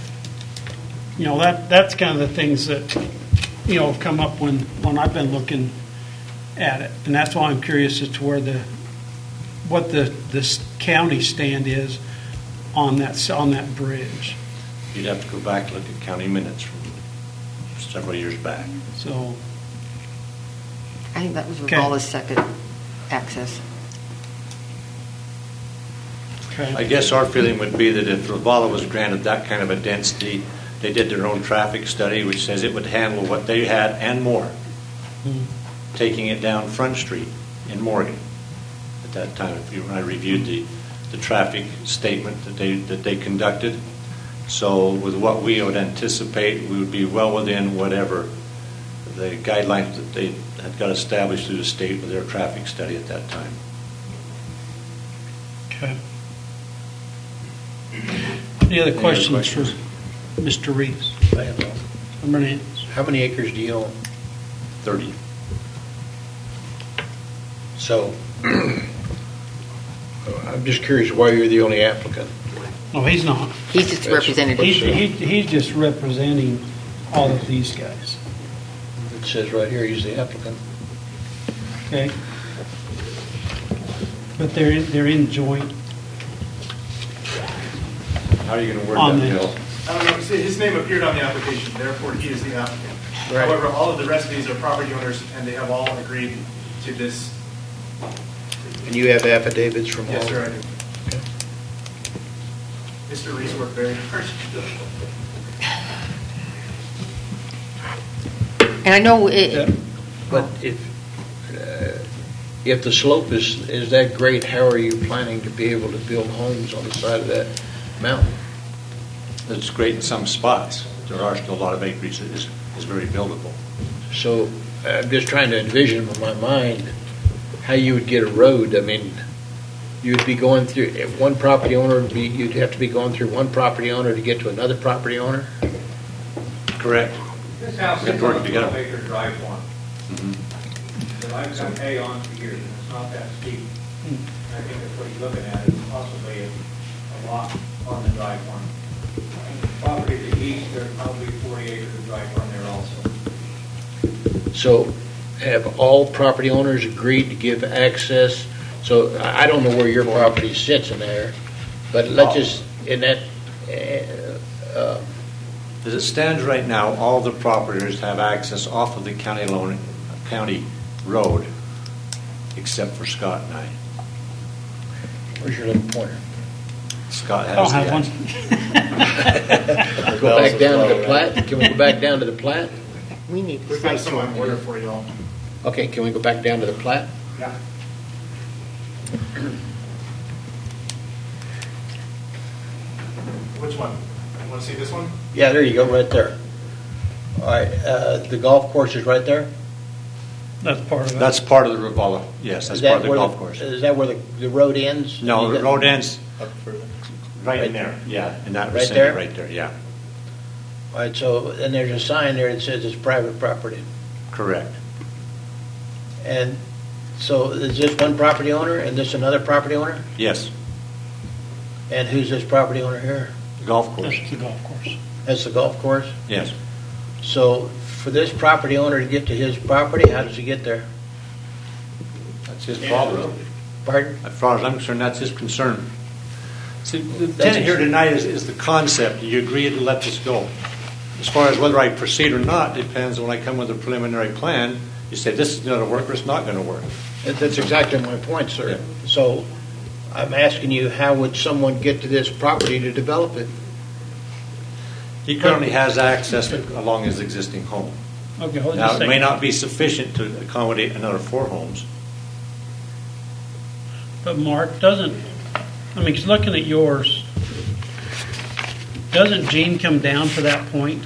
[SPEAKER 1] that's kind of the things that, have come up when I've been looking at it. And that's why I'm curious as to what the county stand is on that bridge.
[SPEAKER 11] You'd have to go back and look at county minutes from several years back.
[SPEAKER 1] So,
[SPEAKER 3] I think that was
[SPEAKER 1] Okay.
[SPEAKER 3] Rivala's second access.
[SPEAKER 1] okay.
[SPEAKER 11] I guess our feeling would be that if Ravala was granted that kind of a density, they did their own traffic study, which says it would handle what they had and more, taking it down Front Street in Morgan. At that time, when I reviewed the traffic statement that they conducted. So with what we would anticipate, we would be well within whatever the guidelines that they had got established through the state with their traffic study at that time.
[SPEAKER 1] Okay. Any other questions for Mr. Reeves?
[SPEAKER 5] I have one.
[SPEAKER 1] Hernandez?
[SPEAKER 5] How many acres do you own?
[SPEAKER 11] 30.
[SPEAKER 5] So, I'm just curious why you're the only applicant.
[SPEAKER 1] No, he's not.
[SPEAKER 3] He's just a representative.
[SPEAKER 1] He's just representing all of these guys.
[SPEAKER 5] It says right here, he's the applicant.
[SPEAKER 1] Okay? But they're in joint
[SPEAKER 11] How are you going to word
[SPEAKER 1] on
[SPEAKER 11] that,
[SPEAKER 1] this.
[SPEAKER 11] Bill?
[SPEAKER 8] I don't know, his name appeared on the application, therefore he is the applicant.
[SPEAKER 5] Right.
[SPEAKER 8] However, all of the rest of these are property owners, and they have all agreed to this.
[SPEAKER 5] And you have affidavits from all?
[SPEAKER 8] Yes, sir, I do. Mr. Reese worked very hard.
[SPEAKER 3] And I know
[SPEAKER 5] But if the slope is that great, how are you planning to be able to build homes on the side of that mountain?
[SPEAKER 11] It's great in some spots. There are still a lot of acreage that is very buildable.
[SPEAKER 5] So I'm just trying to envision in my mind how you would get a road. I mean, you'd be going through, if one property owner, you'd have to be going through one property owner to get to another property owner?
[SPEAKER 11] Correct.
[SPEAKER 10] This house
[SPEAKER 11] Good
[SPEAKER 10] is
[SPEAKER 11] work
[SPEAKER 10] on a
[SPEAKER 11] together.
[SPEAKER 10] 12-acre drive one.
[SPEAKER 11] Mhm.
[SPEAKER 10] So I've got hay on for years, and it's not that steep. I think that's what he's looking at, is possibly a lot on the drive one. Property to the east, there's probably 40 acres of drive one there also.
[SPEAKER 5] So have all property owners agreed to give access? So I don't know where your property sits in there, but let's just, in that,
[SPEAKER 11] As it stands right now, all the properties have access off of the county road, except for Scott and I.
[SPEAKER 5] where's your little pointer?
[SPEAKER 11] Scott
[SPEAKER 1] I don't
[SPEAKER 11] has the
[SPEAKER 1] have one.
[SPEAKER 11] access.
[SPEAKER 5] Go back down to the plat? Can we go back down to the plat?
[SPEAKER 3] we need
[SPEAKER 8] We've got some on order for y'all.
[SPEAKER 5] Okay, can we go back down to the plat?
[SPEAKER 8] Yeah. Which one? You want to see this one?
[SPEAKER 5] Yeah, there you go, right there. All right, the golf course is right there?
[SPEAKER 1] That's part of it.
[SPEAKER 11] That's part of the Ravala, yes, that's
[SPEAKER 5] Is that
[SPEAKER 11] part of the
[SPEAKER 5] where
[SPEAKER 11] golf course.
[SPEAKER 5] Is that where the road ends?
[SPEAKER 11] No,
[SPEAKER 5] You
[SPEAKER 11] the
[SPEAKER 5] got-
[SPEAKER 11] road ends
[SPEAKER 8] Up further.
[SPEAKER 11] right in there, yeah, in that
[SPEAKER 5] Right
[SPEAKER 11] vicinity
[SPEAKER 5] there?
[SPEAKER 11] right there, yeah,
[SPEAKER 5] All right, so, and there's a sign there that says it's private property.
[SPEAKER 11] correct.
[SPEAKER 5] And so is this one property owner and this another property owner?
[SPEAKER 11] Yes,
[SPEAKER 5] And who's this property owner here?
[SPEAKER 11] the golf course,
[SPEAKER 1] That's the golf course.
[SPEAKER 5] That's the golf course?
[SPEAKER 11] yes.
[SPEAKER 5] So for this property owner to get to his property, how does he get there?
[SPEAKER 11] That's his problem.
[SPEAKER 5] Pardon?
[SPEAKER 11] As far as I'm concerned, that's his concern. See, the
[SPEAKER 5] That's
[SPEAKER 11] intent here tonight is the concept. Do you agree to let this go? As far as whether I proceed or not depends when I come with a preliminary plan. You say this is going to work or it's not going to work.
[SPEAKER 5] That's exactly my point, sir.
[SPEAKER 11] Yeah.
[SPEAKER 5] So I'm asking you, how would someone get to this property to develop it?
[SPEAKER 11] He currently has access along his existing home.
[SPEAKER 1] Okay, hold on
[SPEAKER 11] Now,
[SPEAKER 1] just a
[SPEAKER 11] it may
[SPEAKER 1] second.
[SPEAKER 11] not be sufficient to accommodate another 4 homes.
[SPEAKER 1] But Mark, doesn't, I mean, 'cause looking at yours, doesn't Gene come down to that point?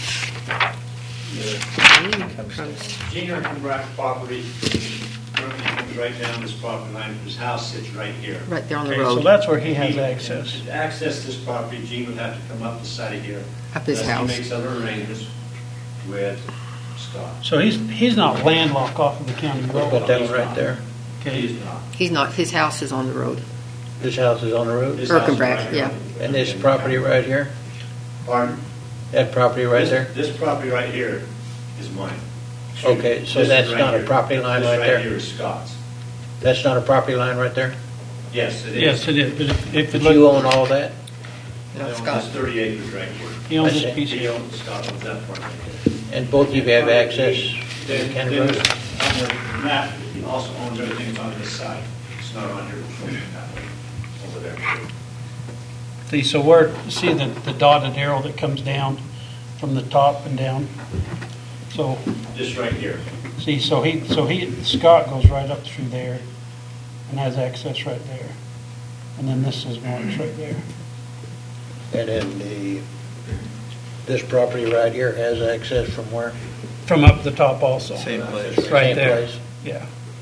[SPEAKER 1] Gene Rack property comes right down this property line. His house sits right here.
[SPEAKER 3] right there on the
[SPEAKER 1] Okay, so
[SPEAKER 3] road,
[SPEAKER 1] that's where he has access.
[SPEAKER 11] To access this property, Gene would have to come up the side of here.
[SPEAKER 3] up his
[SPEAKER 11] Unless
[SPEAKER 3] house.
[SPEAKER 11] he makes other arrangements with Scott.
[SPEAKER 1] So he's not landlocked off of the county road.
[SPEAKER 4] But that one right there,
[SPEAKER 1] Okay.
[SPEAKER 11] He's not.
[SPEAKER 3] He's not, his house is on the road.
[SPEAKER 4] this house is on the road?
[SPEAKER 11] His house is
[SPEAKER 3] Erkenbrack,
[SPEAKER 11] right
[SPEAKER 3] yeah.
[SPEAKER 11] here.
[SPEAKER 4] And this property right here?
[SPEAKER 11] Pardon?
[SPEAKER 4] That property right
[SPEAKER 11] This-
[SPEAKER 4] there?
[SPEAKER 11] This property right here is mine.
[SPEAKER 4] Okay, so
[SPEAKER 11] This is
[SPEAKER 4] that's
[SPEAKER 11] right
[SPEAKER 4] not a
[SPEAKER 11] here.
[SPEAKER 4] property line
[SPEAKER 11] This
[SPEAKER 4] right there?
[SPEAKER 11] here is Scott's.
[SPEAKER 4] That's not a property line right there?
[SPEAKER 11] Yes, it is.
[SPEAKER 1] Yes, it is, but if
[SPEAKER 4] But
[SPEAKER 1] it
[SPEAKER 4] you
[SPEAKER 1] look,
[SPEAKER 4] own all that?
[SPEAKER 11] He owns this 30 acres right here.
[SPEAKER 1] he owns
[SPEAKER 4] I
[SPEAKER 1] this
[SPEAKER 4] see.
[SPEAKER 1] piece
[SPEAKER 11] He
[SPEAKER 1] here.
[SPEAKER 11] owns, Scott owns that part right there.
[SPEAKER 4] And both of you have access to the
[SPEAKER 11] Then
[SPEAKER 4] county road?
[SPEAKER 11] on the map, he also owns everything on this side. It's not on here, over there.
[SPEAKER 1] See, so see the dotted arrow that comes down from the top and down? So,
[SPEAKER 11] This right here.
[SPEAKER 1] see, Scott goes right up through there and has access right there. And then this is Mark's right there.
[SPEAKER 4] And then this property right here has access from where?
[SPEAKER 1] From up the top also.
[SPEAKER 9] Same place.
[SPEAKER 1] Right
[SPEAKER 4] Same
[SPEAKER 1] there.
[SPEAKER 4] place.
[SPEAKER 1] Yeah.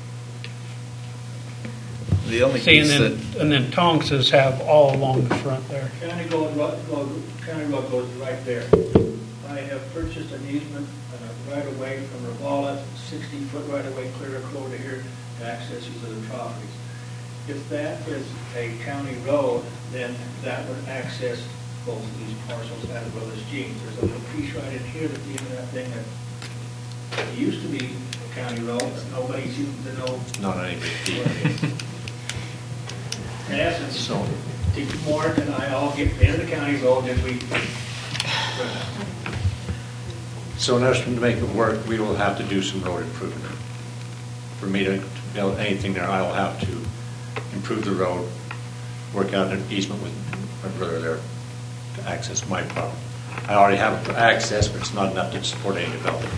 [SPEAKER 9] The only
[SPEAKER 1] See,
[SPEAKER 9] piece that,
[SPEAKER 1] and then Tonks's have all along the front there.
[SPEAKER 10] County road goes right there. I have purchased an easement right away from Ravala, 60-foot right away clear across to here to access these other properties. If that is a county road, then that would access both of these parcels as well as Gene's. There's a little piece right in here at the end of that thing that used to be a county road, but nobody seems to know
[SPEAKER 11] Not on any big deal.
[SPEAKER 10] what it is. In essence, Mark and I all get into the county road, and we,
[SPEAKER 11] So in order to make it work, we will have to do some road improvement. For me to build anything there, I will have to improve the road, work out an easement with my brother there to access my property. I already have access, but it's not enough to support any development.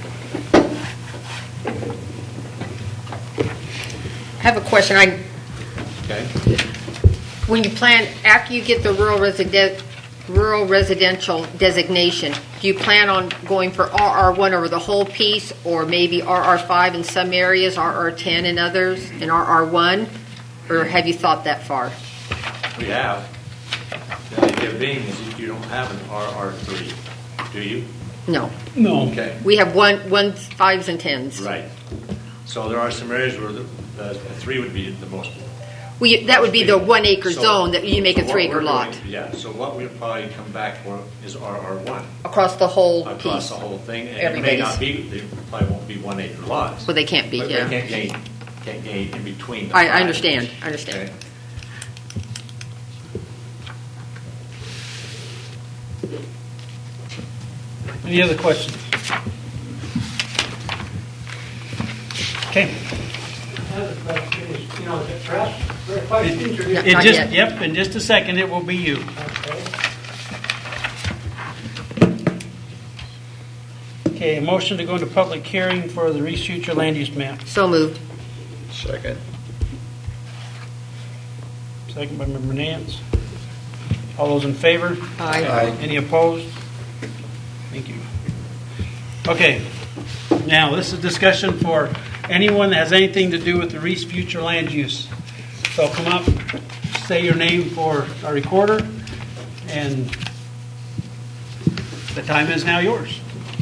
[SPEAKER 3] I have a question.
[SPEAKER 11] Okay?
[SPEAKER 3] When you plan, after you get the rural residential designation, do you plan on going for RR1 over the whole piece, or maybe RR5 in some areas, RR10 in others, and RR1? Or have you thought that far?
[SPEAKER 11] We have. The idea being is that you don't have an RR3, do you?
[SPEAKER 3] No.
[SPEAKER 1] No.
[SPEAKER 11] Okay.
[SPEAKER 3] We have one 5s and 10s.
[SPEAKER 11] Right. So there are some areas where the 3 would be the most.
[SPEAKER 3] That would be the 1 acre
[SPEAKER 11] So-
[SPEAKER 3] zone that you make a
[SPEAKER 11] so
[SPEAKER 3] 3
[SPEAKER 11] what
[SPEAKER 3] acre
[SPEAKER 11] we're
[SPEAKER 3] lot
[SPEAKER 11] going- Yeah, so what we'll probably come back for is RR1.
[SPEAKER 3] across the whole
[SPEAKER 11] Across
[SPEAKER 3] piece.
[SPEAKER 11] the whole thing, and it may not be, they probably won't be 1 acre lots.
[SPEAKER 3] Well, they can't be,
[SPEAKER 11] But
[SPEAKER 3] yeah.
[SPEAKER 11] they can't gain in between. the
[SPEAKER 3] I
[SPEAKER 11] five.
[SPEAKER 3] understand. I understand.
[SPEAKER 11] Okay.
[SPEAKER 1] Any other questions? Okay.
[SPEAKER 10] another question is, you know, the trust, for questions or just?
[SPEAKER 1] It
[SPEAKER 3] Not
[SPEAKER 1] just,
[SPEAKER 3] yet.
[SPEAKER 1] yep, in just a second, it will be you.
[SPEAKER 10] Okay.
[SPEAKER 1] Okay, a motion to go into public hearing for the Reese Future Land Use Map.
[SPEAKER 3] So moved.
[SPEAKER 4] Second.
[SPEAKER 1] Second by Member Nance. All those in favor?
[SPEAKER 3] Aye.
[SPEAKER 1] Any opposed? Thank you. Okay, now this is discussion for anyone that has anything to do with the Reese Future Land Use. So come up, say your name for our recorder, and the time is now yours.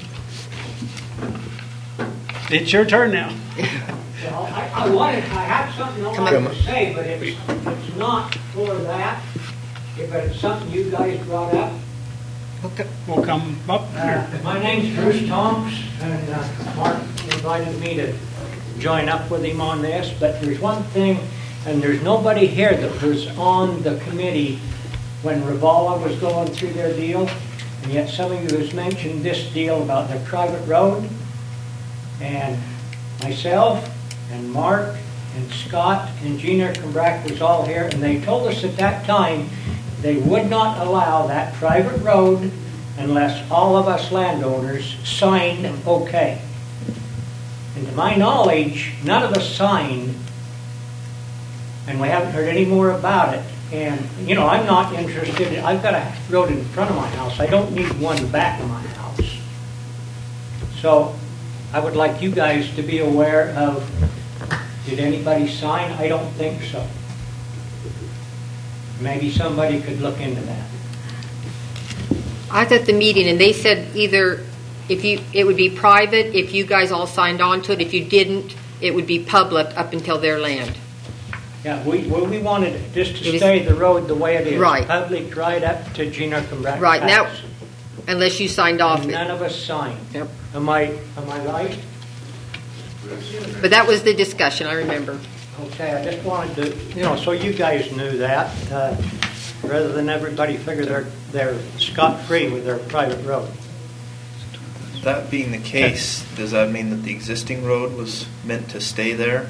[SPEAKER 1] It's your turn now.
[SPEAKER 10] Well, I have something I
[SPEAKER 3] Come
[SPEAKER 10] wanted
[SPEAKER 3] on.
[SPEAKER 10] to say, but it's not for that. But it's something you guys brought up.
[SPEAKER 1] We'll come up here.
[SPEAKER 10] My name's Bruce Tonks, and Mark invited me to join up with him on this, but there's one thing, and there's nobody here that was on the committee when Ravala was going through their deal, and yet some of you has mentioned this deal about the private road, and myself, and Mark, and Scott, and Gina Erkenbrack was all here, and they told us at that time they would not allow that private road unless all of us landowners signed okay. And to my knowledge, none of us signed, and we haven't heard any more about it. And, you know, I'm not interested. I've got a road in front of my house. I don't need one back of my house. So I would like you guys to be aware of, did anybody sign? I don't think so. Maybe somebody could look into that.
[SPEAKER 3] I was at the meeting and they said either it would be private if you guys all signed on to it. If you didn't, it would be public up until their land.
[SPEAKER 10] Yeah, we wanted it just
[SPEAKER 3] It
[SPEAKER 10] to
[SPEAKER 3] was-
[SPEAKER 10] stay the road the way it is.
[SPEAKER 3] Right.
[SPEAKER 10] Public right up to Gina Combrack.
[SPEAKER 3] Right, now, unless you signed off
[SPEAKER 10] None
[SPEAKER 3] it.
[SPEAKER 10] of us signed.
[SPEAKER 3] Yep.
[SPEAKER 10] Am I right?
[SPEAKER 3] But that was the discussion, I remember.
[SPEAKER 10] Okay, I just wanted to, so you guys knew that, rather than everybody figure they're scot-free with their private road.
[SPEAKER 9] That being the case, does that mean that the existing road was meant to stay there?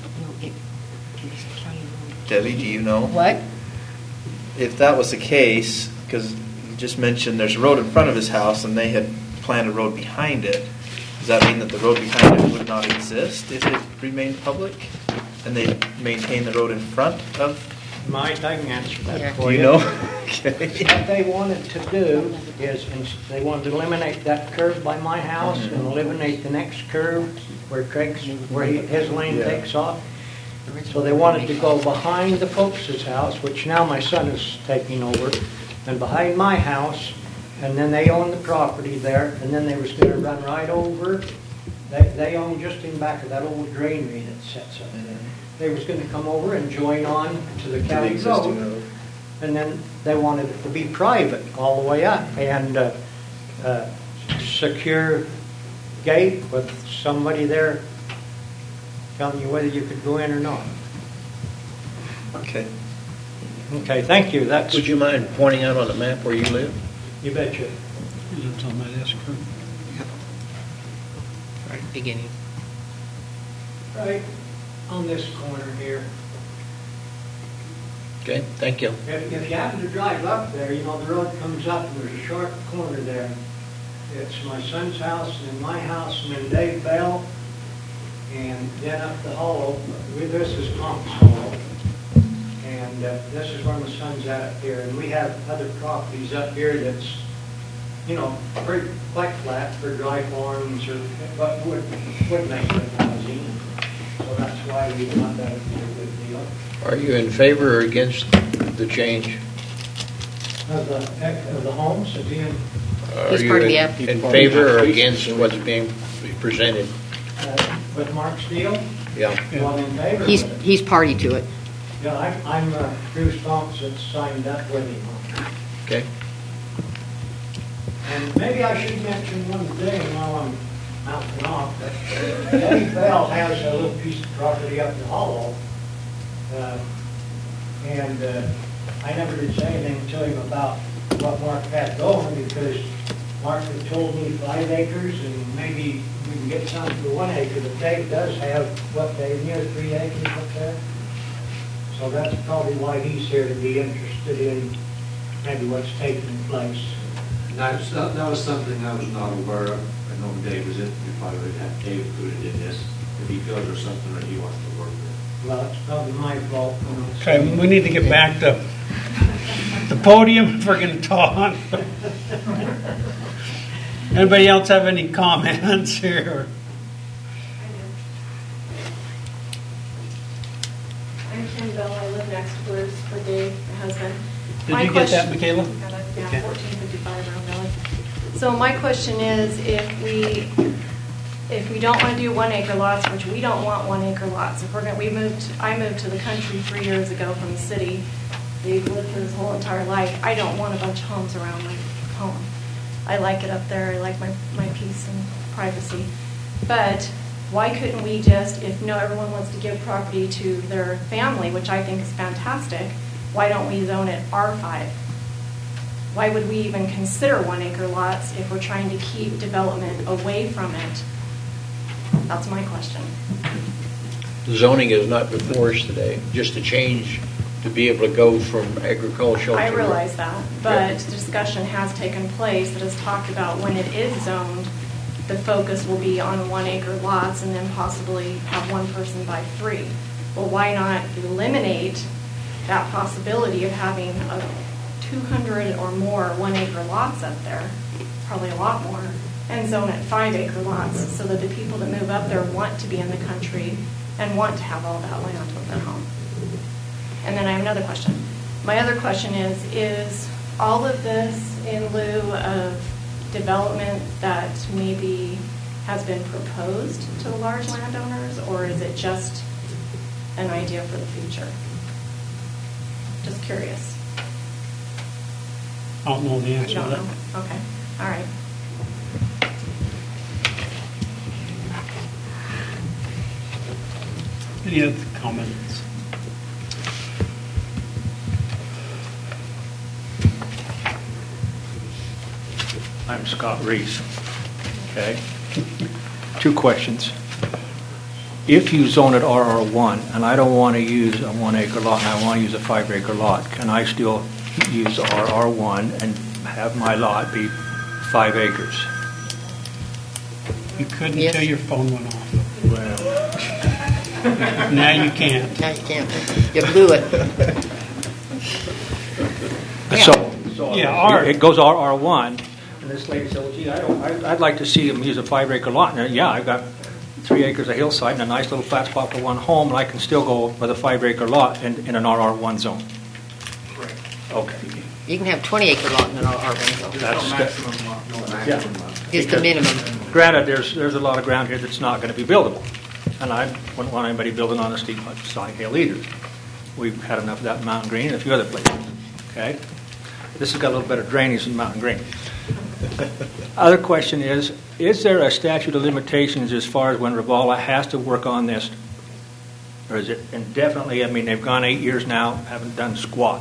[SPEAKER 9] Debbie, do you know?
[SPEAKER 3] What?
[SPEAKER 9] If that was the case, because you just mentioned there's a road in front of his house and they had planned a road behind it, does that mean that the road behind it would not exist if it remained public? And they maintain the road in front of?
[SPEAKER 10] Mike, I can answer
[SPEAKER 3] Yeah.
[SPEAKER 10] that
[SPEAKER 9] Do
[SPEAKER 10] for
[SPEAKER 9] you
[SPEAKER 10] you.
[SPEAKER 9] know?
[SPEAKER 10] What they wanted to do is, they wanted to eliminate that curve by my house and eliminate the next curve where his lane takes off. So they wanted to go behind the folks' house, which now my son is taking over, and behind my house, and then they own the property there, and then they was gonna run right over. They own just in back of that old granary that sets up there. They was gonna come over and join on to the county
[SPEAKER 9] existing
[SPEAKER 10] road.
[SPEAKER 9] road.
[SPEAKER 10] And then they wanted it to be private all the way up, and secure gate with somebody there telling you whether you could go in or not.
[SPEAKER 9] Okay.
[SPEAKER 10] Okay, thank you, that's,
[SPEAKER 5] Would you mind pointing out on the map where you live?
[SPEAKER 10] you betcha.
[SPEAKER 1] It's on my desk.
[SPEAKER 3] Right, beginning.
[SPEAKER 10] Right on this corner here.
[SPEAKER 5] Okay, thank you.
[SPEAKER 10] If you happen to drive up there, the road comes up, and there's a sharp corner there. It's my son's house, and then my house, and then Dave Bell, and then up the hollow. This is Tonk's Hollow. And this is where my son's at up here. And we have other properties up here that's, pretty quite flat for dry farms or what would make good housing. So that's why we want that to be a good deal.
[SPEAKER 5] Are you in favor or against the change?
[SPEAKER 10] Of the homes, is he in,
[SPEAKER 3] He's part of the app.
[SPEAKER 5] In favor or against what's being presented?
[SPEAKER 10] with Mark's deal?
[SPEAKER 5] Yeah.
[SPEAKER 10] Well, I'm in favor of
[SPEAKER 3] He's,
[SPEAKER 10] it.
[SPEAKER 3] he's party to it.
[SPEAKER 10] Yeah, I'm Bruce Thompson signed up with him.
[SPEAKER 5] Okay.
[SPEAKER 10] And maybe I should mention one thing while I'm mouthing off, but Dave Bell has a little piece of property up the hollow. And I never did say anything to him about what Mark had going because Mark had told me 5 acres and maybe we can get some for 1 acre, but Dave does have, Dave, near 3 acres up there? So that's probably why he's here, to be interested in maybe what's taking place.
[SPEAKER 11] That was something I was not aware of. I know Dave was it. We probably would have Dave included in this if he feels there's something that he wants to work with.
[SPEAKER 10] Well, it's probably my fault.
[SPEAKER 1] Okay, we need to get back to the podium if we're going to talk. Anybody else have any comments here?
[SPEAKER 12] I'm Kim Bell. I live next to Bruce for Dave, my husband.
[SPEAKER 1] Did you get that, Michaela?
[SPEAKER 12] Yeah,
[SPEAKER 1] Okay.
[SPEAKER 12] 1455 Round Valley. So my question is, if we don't want to do 1 acre lots, which we don't want 1 acre lots, if I moved to the country 3 years ago from the city. They've lived here his whole entire life. I don't want a bunch of homes around my home. I like it up there. I like my peace and privacy. But why couldn't we just, if everyone wants to give property to their family, which I think is fantastic, why don't we zone it R5? Why would we even consider 1 acre lots if we're trying to keep development away from it? That's my question.
[SPEAKER 5] Zoning is not before us today, just a change to be able to go from agricultural to...
[SPEAKER 12] I realize that, but discussion has taken place that has talked about when it is zoned, the focus will be on 1 acre lots and then possibly have one person buy 3. Well, why not eliminate that possibility of having 200 or more 1 acre lots up there, probably a lot more, and zone it 5 acre lots so that the people that move up there want to be in the country and want to have all that land with their home. And then I have another question. My other question is all of this in lieu of development that maybe has been proposed to the large landowners, or is it just an idea for the future? Just curious.
[SPEAKER 1] I don't know the
[SPEAKER 12] You
[SPEAKER 1] answer to
[SPEAKER 12] don't
[SPEAKER 1] that.
[SPEAKER 12] know? Okay, all right.
[SPEAKER 1] Any other comments?
[SPEAKER 6] I'm Scott Reese. Okay. Two questions. If you zone it RR1 and I don't want to use a 1 acre lot and I want to use a 5 acre lot, can I still use RR1 and have my lot be 5 acres?
[SPEAKER 1] You couldn't
[SPEAKER 3] Yes.
[SPEAKER 1] until your phone went off.
[SPEAKER 6] Well,
[SPEAKER 1] Now you can't.
[SPEAKER 3] Now you can't. You blew it.
[SPEAKER 6] so
[SPEAKER 1] Yeah,
[SPEAKER 6] it goes RR1, and this lady said, well, gee, I'd like to see him use a 5 acre lot. And yeah, I've got 3 acres of hillside and a nice little flat spot for one home, and I can still go with a 5 acre lot in an RR1 zone.
[SPEAKER 8] Correct.
[SPEAKER 6] Okay.
[SPEAKER 3] You can have 20 acre lot in an R1 zone.
[SPEAKER 6] That's
[SPEAKER 8] maximum lot.
[SPEAKER 6] Yeah.
[SPEAKER 3] It's the minimum.
[SPEAKER 6] Granted, there's a lot of ground here that's not going to be buildable, and I wouldn't want anybody building on a steep side hill either. We've had enough of that in Mountain Green and a few other places. Okay, this has got a little better drainage than Mountain Green. Other question is there a statute of limitations as far as when Rivala has to work on this, or is it indefinitely? I mean, they've gone 8 years now, haven't done squat.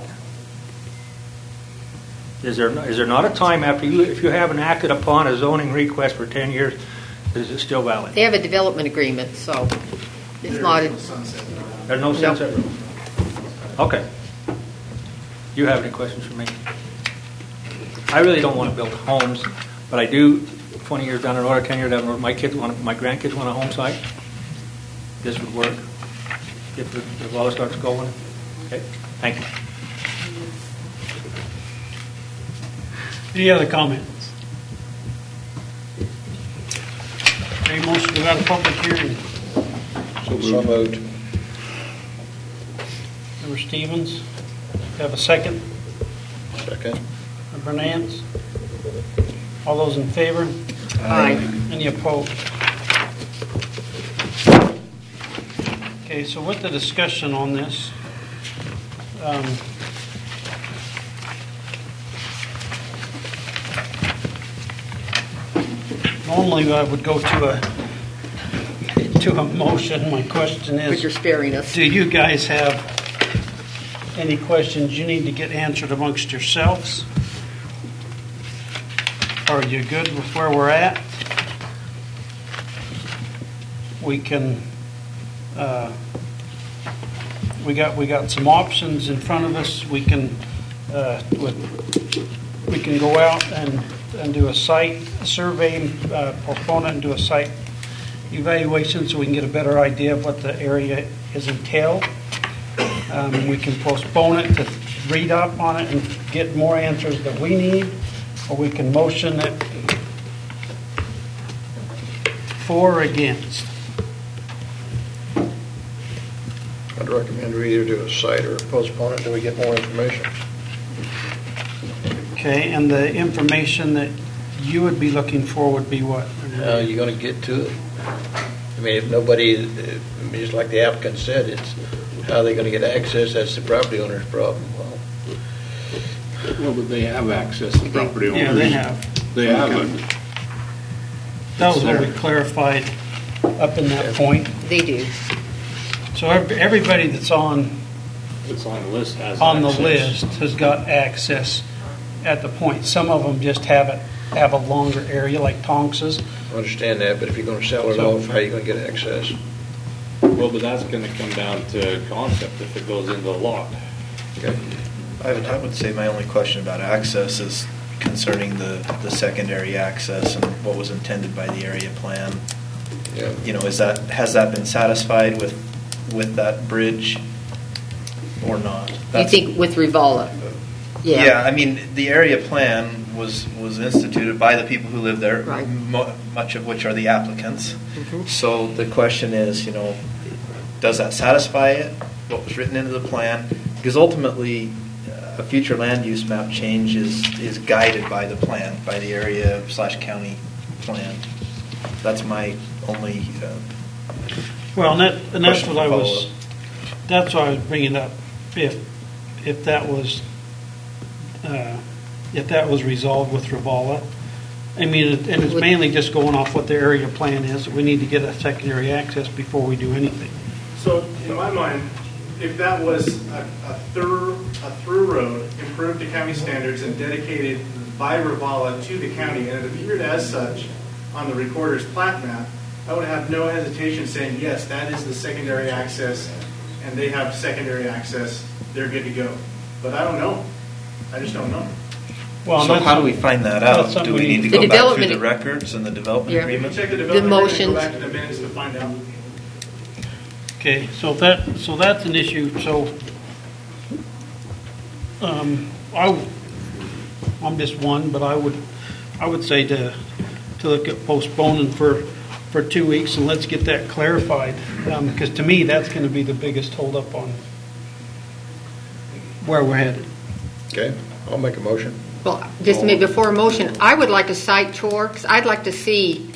[SPEAKER 6] Is there not a time after if you haven't acted upon a zoning request for 10 years, is it still valid?
[SPEAKER 3] They have a development agreement, so it's not.
[SPEAKER 6] There's no sunset rule. Okay. Do you have any questions for me? I really don't want to build homes, but I do. 20 years down the road, or 10 years down the road, my grandkids want a home site. This would work if the law starts going. Okay. Thank you.
[SPEAKER 1] Any other comments? Any motion to go out of public hearing?
[SPEAKER 5] So moved.
[SPEAKER 1] Member Stevens, have a second?
[SPEAKER 5] Second.
[SPEAKER 1] Member Nance? All those in favor?
[SPEAKER 3] Aye.
[SPEAKER 1] Any opposed? Okay, so with the discussion on this, normally I would go to a motion. My question
[SPEAKER 3] But you're
[SPEAKER 1] is,
[SPEAKER 3] sparing us.
[SPEAKER 1] do you guys have any questions you need to get answered amongst yourselves? Are you good with where we're at? We can, we got some options in front of us. We can go out and do a site survey, postpone it and do a site evaluation so we can get a better idea of what the area is entailed. We can postpone it to read up on it and get more answers that we need, or we can motion it for or against.
[SPEAKER 5] I'd recommend we either do a site or postpone it until we get more information.
[SPEAKER 1] Okay, and the information that you would be looking for would be what?
[SPEAKER 5] How are you going to get to it? I mean, if nobody, just like the applicant said, it's how are they going to get access? That's the property owner's problem.
[SPEAKER 13] Well, but they have access to property owners.
[SPEAKER 1] Yeah, they have.
[SPEAKER 13] They have it.
[SPEAKER 1] That was what we clarified up in that point.
[SPEAKER 3] They do.
[SPEAKER 1] So everybody that's on
[SPEAKER 13] It's on the list has
[SPEAKER 1] the
[SPEAKER 13] access.
[SPEAKER 1] list has got access at the point. Some of them just have a longer area, like Tonks's.
[SPEAKER 5] I understand that, but if you're going to sell it off, how are you going to get access?
[SPEAKER 13] Well, but that's going to come down to concept if it goes into the lot.
[SPEAKER 5] Okay.
[SPEAKER 9] I would say my only question about access is concerning the secondary access and what was intended by the area plan.
[SPEAKER 5] Yeah.
[SPEAKER 9] You know, has that been satisfied with that bridge or not?
[SPEAKER 3] You think with Rivala?
[SPEAKER 9] Yeah, I mean, the area plan was instituted by the people who live there,
[SPEAKER 3] Right.
[SPEAKER 9] much of which are the applicants.
[SPEAKER 3] Mhm.
[SPEAKER 9] So the question is, you know, does that satisfy it? What was written into the plan? Because ultimately, a future land use map change is guided by the plan, by the area/county plan. That's my only
[SPEAKER 1] Well, and that's
[SPEAKER 9] question
[SPEAKER 1] what I
[SPEAKER 9] to
[SPEAKER 1] was,
[SPEAKER 9] follow.
[SPEAKER 1] that's why I was bringing up, if that was resolved with Ravala. I mean, and it's mainly just going off what the area plan is. We need to get a secondary access before we do anything.
[SPEAKER 8] So in my mind, if that was a through road, improved to county standards and dedicated by Ravala to the county, and it appeared as such on the recorder's plat map, I would have no hesitation saying, yes, that is the secondary access, and they have secondary access, they're good to go. But I don't know. I just don't know.
[SPEAKER 1] Well,
[SPEAKER 9] So how do we find that out? Do we need to go back through the records and the development agreement?
[SPEAKER 8] Check the development agreement, go back to the minutes to find out.
[SPEAKER 1] Okay, so that's an issue. So I'm just one, but I would say to look at postponing for 2 weeks and let's get that clarified, because to me that's going to be the biggest holdup on where we're headed.
[SPEAKER 5] Okay, I'll make a motion.
[SPEAKER 3] Well, just maybe before a motion, I would like a site tour, because I'd like to see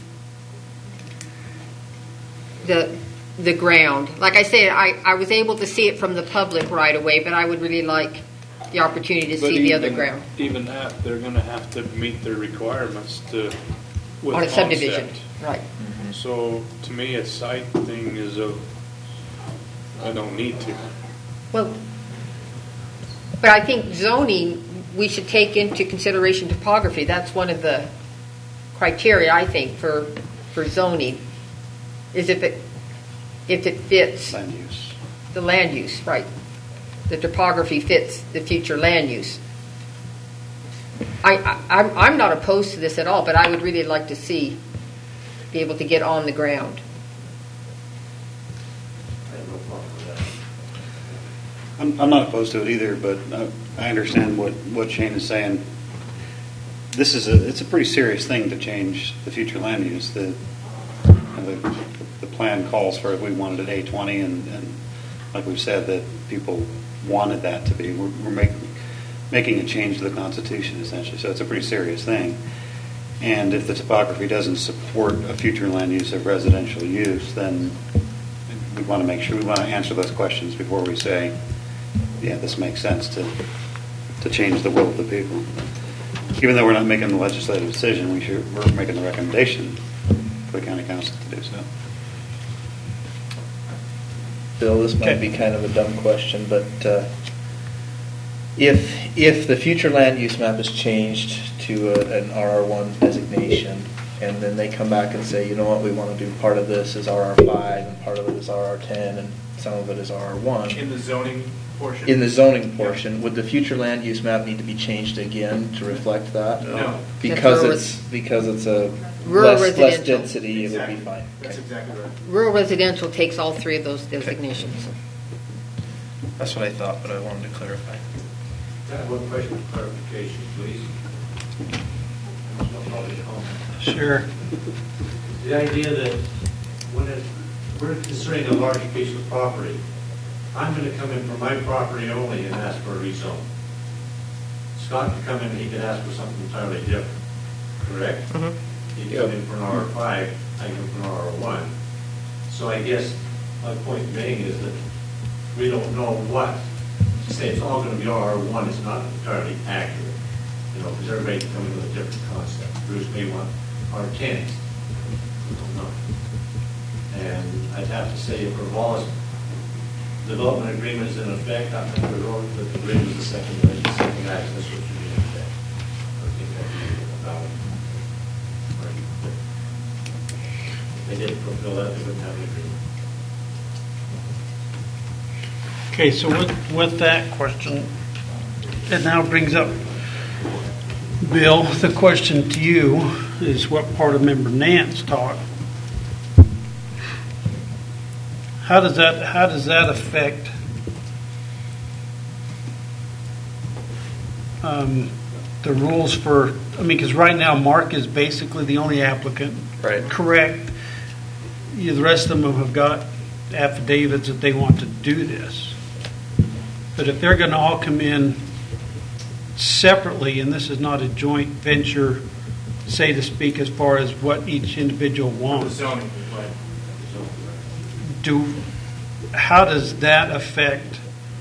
[SPEAKER 3] the ground. Like I said, I was able to see it from the public right away, but I would really like the opportunity to see the other ground.
[SPEAKER 13] Even that, they're going to have to meet their requirements with
[SPEAKER 3] On a subdivision,
[SPEAKER 13] concept.
[SPEAKER 3] right.
[SPEAKER 13] So to me, a site thing is I don't need to.
[SPEAKER 3] Well, but I think zoning, we should take into consideration topography. That's one of the criteria, I think, for zoning, is if it fits
[SPEAKER 2] Land use.
[SPEAKER 3] the land use, right. The topography fits the future land use. I'm not opposed to this at all, but I would really like to be able to get on the ground.
[SPEAKER 2] I'm not opposed to it either, but I understand what Shane is saying. It's a pretty serious thing to change the future land use. The plan calls for it. We wanted it A20, and like we've said, that people wanted that to be. We're making a change to the Constitution essentially, so it's a pretty serious thing. And if the topography doesn't support a future land use of residential use, then we want to answer those questions before we say, yeah, this makes sense to change the will of the people. Even though we're not making the legislative decision, we're making the recommendation for the county council to do so.
[SPEAKER 9] Bill, this might be kind of a dumb question, but if the future land use map is changed to an RR1 designation, and then they come back and say, you know what, we want to do part of this is RR5 and part of it is RR10 and some of it is RR1.
[SPEAKER 8] In the zoning portion?
[SPEAKER 9] In the zoning portion, would the future land use map need to be changed again to reflect that?
[SPEAKER 8] No.
[SPEAKER 9] Because it's a
[SPEAKER 3] Rural
[SPEAKER 9] less
[SPEAKER 3] residential.
[SPEAKER 9] density, it would be
[SPEAKER 8] Exactly.
[SPEAKER 9] fine.
[SPEAKER 8] That's exactly right.
[SPEAKER 3] Rural residential takes all three of those designations.
[SPEAKER 9] That's what I thought, but I wanted to clarify.
[SPEAKER 14] I have one question for clarification, please.
[SPEAKER 1] Sure.
[SPEAKER 14] The idea that when we're considering a large piece of property, I'm going to come in for my property only and ask for a rezone. Scott can come in and he can ask for something entirely different, correct?
[SPEAKER 5] Mm-hmm.
[SPEAKER 14] He can come in for an R5, I can come for an R1. So I guess my point being is that we don't know what. To say it's all going to be R1 is not entirely accurate, because everybody can come in with a different concept. Bruce may want R10, we don't know. And I'd have to say if Ravala's development agreement is in effect, I'm going to go that the bridge is the second access, which would be in effect. I think that would be a valid argument. If they didn't fulfill that, they wouldn't have an agreement.
[SPEAKER 1] Okay, so with that question, it now brings up, Bill, the question to you is what part of Member Nance talked. How does that affect the rules for, because right now Mark is basically the only applicant.
[SPEAKER 9] Right.
[SPEAKER 1] Correct. The rest of them have got affidavits that they want to do this. But if they're going to all come in separately, and this is not a joint venture, say to speak, as far as what each individual wants.
[SPEAKER 8] Zoning, right.
[SPEAKER 1] How does that affect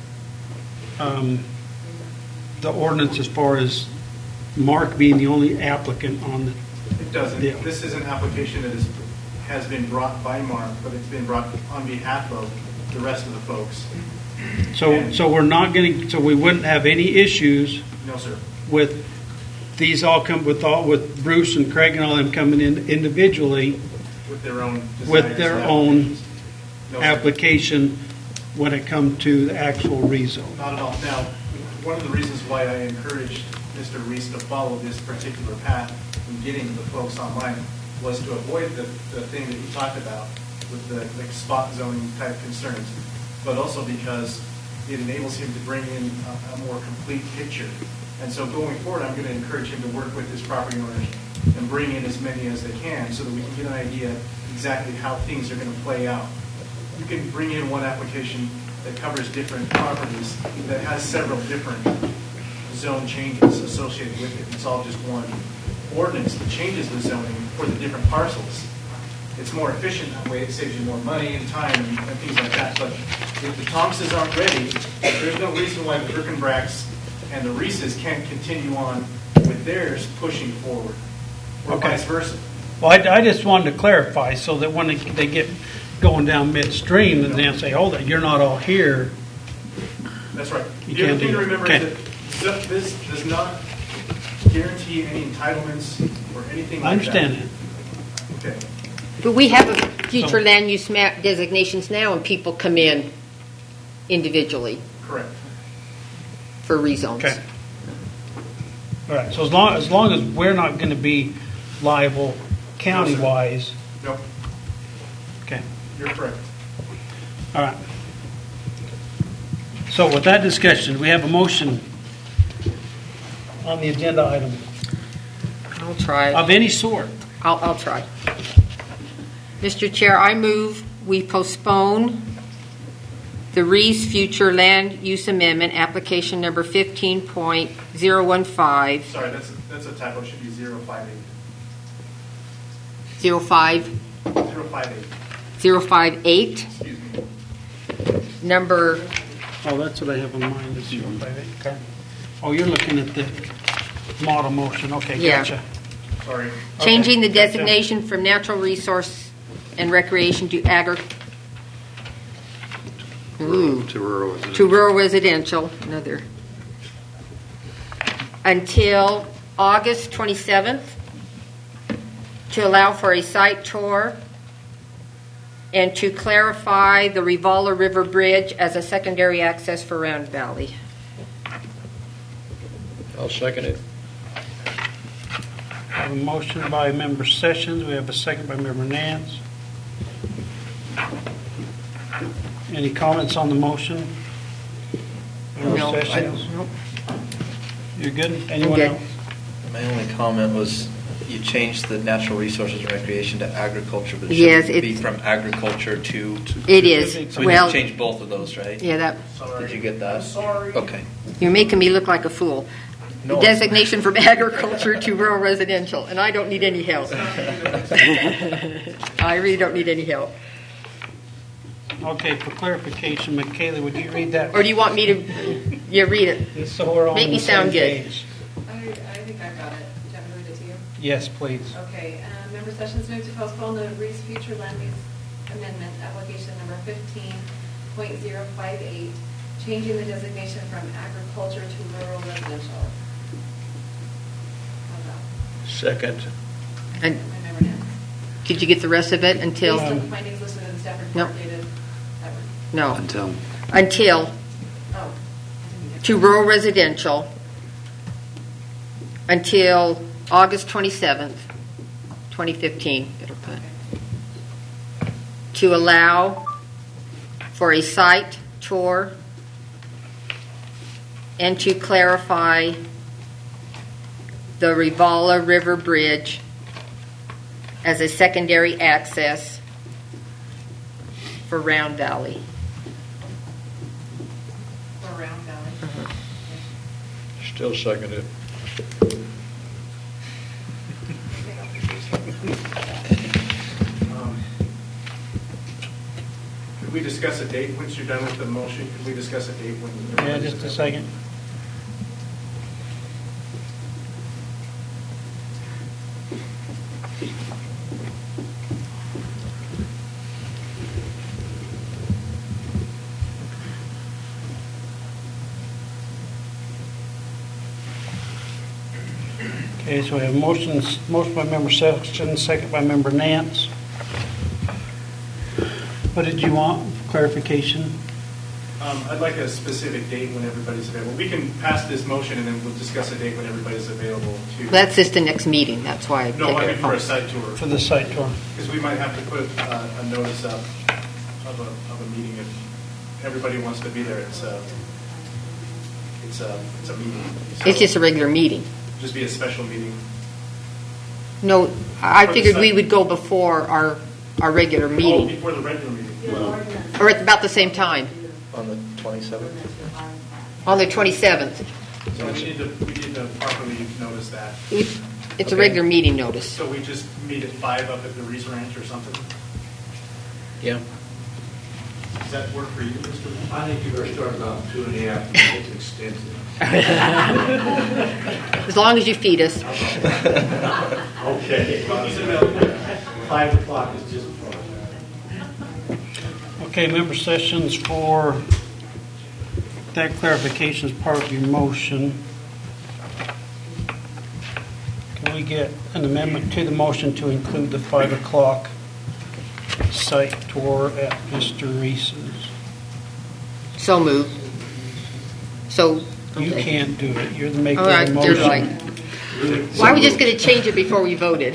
[SPEAKER 1] the ordinance as far as Mark being the only applicant on the
[SPEAKER 8] It doesn't.
[SPEAKER 1] deal?
[SPEAKER 8] This is an application that has been brought by Mark, but it's been brought on behalf of the rest of the folks.
[SPEAKER 1] So we're not going to, so we wouldn't have any issues
[SPEAKER 8] No, sir.
[SPEAKER 1] with these all come with Bruce and Craig and all them coming in individually
[SPEAKER 8] With their own desires
[SPEAKER 1] with their
[SPEAKER 8] and
[SPEAKER 1] own
[SPEAKER 8] applications. No, sir.
[SPEAKER 1] application when it comes to the actual rezone.
[SPEAKER 8] Not at all. Now, one of the reasons why I encouraged Mr. Reese to follow this particular path in getting the folks online was to avoid the thing that you talked about with the like spot zoning type concerns, but also because it enables him to bring in a more complete picture. And so going forward, I'm going to encourage him to work with his property owners and bring in as many as they can so that we can get an idea exactly how things are going to play out. You can bring in one application that covers different properties that has several different zone changes associated with it. It's all just one ordinance that changes the zoning for the different parcels. It's more efficient that way. It saves you more money and time and things like that. But if the Thompsons aren't ready, there's no reason why the Birkenbracks and the Reeses can't continue on with theirs pushing forward, or vice versa.
[SPEAKER 1] Well, I just wanted to clarify so that when they get going down midstream, and they'll say, "Oh, you're not all here."
[SPEAKER 8] That's right.
[SPEAKER 1] You
[SPEAKER 8] The other
[SPEAKER 1] can't
[SPEAKER 8] thing
[SPEAKER 1] do
[SPEAKER 8] to
[SPEAKER 1] that.
[SPEAKER 8] remember
[SPEAKER 1] Okay.
[SPEAKER 8] is that this does not guarantee any entitlements or anything like that.
[SPEAKER 1] I understand that.
[SPEAKER 8] Okay.
[SPEAKER 3] But we have a future land use map designations now, and people come in individually
[SPEAKER 8] Correct.
[SPEAKER 3] for rezones.
[SPEAKER 1] Okay. All right. So as long as we're not going to be liable county-wise.
[SPEAKER 8] Nope.
[SPEAKER 1] Okay.
[SPEAKER 8] You're correct.
[SPEAKER 1] All right. So with that discussion, we have a motion on the agenda item
[SPEAKER 3] I'll try.
[SPEAKER 1] of any sort.
[SPEAKER 3] I'll try. Mr. Chair, I move we postpone the Reese Future Land Use Amendment, application number 15.015.
[SPEAKER 8] Sorry, that's a typo. It should be 058.
[SPEAKER 3] 05
[SPEAKER 8] 058.
[SPEAKER 3] 058.
[SPEAKER 8] Excuse me.
[SPEAKER 3] Number,
[SPEAKER 1] Oh, that's what I have in mind, is 058. Okay. Oh, you're looking at the model motion. Okay,
[SPEAKER 3] Yeah.
[SPEAKER 1] gotcha.
[SPEAKER 8] Sorry.
[SPEAKER 3] changing the
[SPEAKER 1] Okay, gotcha.
[SPEAKER 3] designation from natural resource and recreation to
[SPEAKER 2] To rural.
[SPEAKER 3] to rural residential, another, until August 27th, to allow for a site tour and to clarify the Rivala River Bridge as a secondary access for Round Valley.
[SPEAKER 5] I'll second it.
[SPEAKER 1] We have a motion by Member Sessions. We have a second by Member Nance. Any comments on the motion? Member
[SPEAKER 3] No,
[SPEAKER 1] Sessions?
[SPEAKER 3] Nope.
[SPEAKER 1] You're good? Anyone
[SPEAKER 3] good.
[SPEAKER 1] else?
[SPEAKER 9] My only comment was you changed the natural resources and recreation to agriculture, but it
[SPEAKER 3] Yes,
[SPEAKER 9] shouldn't be
[SPEAKER 3] it's-
[SPEAKER 9] from agriculture to.
[SPEAKER 3] It is.
[SPEAKER 9] So we
[SPEAKER 3] Well,
[SPEAKER 9] need to change both of those, right?
[SPEAKER 3] yeah, that,
[SPEAKER 9] Did you get that?
[SPEAKER 8] Sorry.
[SPEAKER 9] Okay.
[SPEAKER 3] you're making me look like a fool.
[SPEAKER 9] No.
[SPEAKER 3] Designation from agriculture to rural residential, and I don't need any help. I really don't need any help.
[SPEAKER 1] Okay, for clarification, Michaela, would you read that?
[SPEAKER 3] Or do you want me to, yeah, read it?
[SPEAKER 1] Just so we're on
[SPEAKER 3] Make
[SPEAKER 1] the
[SPEAKER 3] me sound
[SPEAKER 1] same
[SPEAKER 3] good.
[SPEAKER 1] page.
[SPEAKER 15] I think I've got it. Do you want me to read it to you?
[SPEAKER 1] Yes, please.
[SPEAKER 15] Okay, Member Sessions moved to postpone the Reese Future Land Use Amendment, application number 15.058, changing the designation from agriculture to rural residential. How's that?
[SPEAKER 5] Second.
[SPEAKER 3] And
[SPEAKER 15] And Member Nance.
[SPEAKER 3] could you get the rest of it until,
[SPEAKER 15] Based on the findings listed in the staff report dated,
[SPEAKER 3] no,
[SPEAKER 2] Until.
[SPEAKER 15] oh,
[SPEAKER 3] until
[SPEAKER 15] I didn't get
[SPEAKER 3] to rural residential until August 27th, 2015, it'll put, to allow for a site tour and to clarify the Rivala River Bridge as a secondary access for Round Valley.
[SPEAKER 15] for Round Valley.
[SPEAKER 5] Still second it.
[SPEAKER 8] Could we discuss a date once you're done with the motion? Could we discuss a date when?
[SPEAKER 1] Yeah, just a second. Okay, so we have motion by member Sexton, second by member Nance. What did you want? Clarification?
[SPEAKER 8] I'd like a specific date when everybody's available. We can pass this motion and then we'll discuss a date when everybody's available to.
[SPEAKER 3] That's just the next meeting, that's why.
[SPEAKER 8] No, I mean for a site tour.
[SPEAKER 1] For the site tour.
[SPEAKER 8] Because we might have to put a notice up of a meeting if everybody wants to be there. It's a meeting. So
[SPEAKER 3] It's just a regular meeting.
[SPEAKER 8] Just be a special meeting.
[SPEAKER 3] No, I
[SPEAKER 8] For the
[SPEAKER 3] figured we
[SPEAKER 8] site.
[SPEAKER 3] would go before our regular
[SPEAKER 8] Oh,
[SPEAKER 3] meeting,
[SPEAKER 8] before the regular meeting.
[SPEAKER 3] or at about the same time,
[SPEAKER 9] On the 27th?
[SPEAKER 3] on the 27th.
[SPEAKER 8] So we need to properly notice that.
[SPEAKER 3] It's a regular meeting notice.
[SPEAKER 8] So we just meet at 5 up at the Reese Ranch or something?
[SPEAKER 5] Yeah.
[SPEAKER 8] Does that work for you, Mr. Lee?
[SPEAKER 14] I think you better start about 2.5, it's extensive.
[SPEAKER 3] As long as you feed us.
[SPEAKER 14] Okay. 5 o'clock is just fine.
[SPEAKER 1] Okay, member Sessions, for that clarification is part of your motion. Can we get an amendment to the motion to include the 5 o'clock site tour at Mr. Reese's?
[SPEAKER 3] So moved. So.
[SPEAKER 1] You
[SPEAKER 3] okay.
[SPEAKER 1] can't do it. You're the maker
[SPEAKER 3] All right,
[SPEAKER 1] of the
[SPEAKER 3] you're
[SPEAKER 1] motion.
[SPEAKER 3] right. Why are we just going to change it before we voted?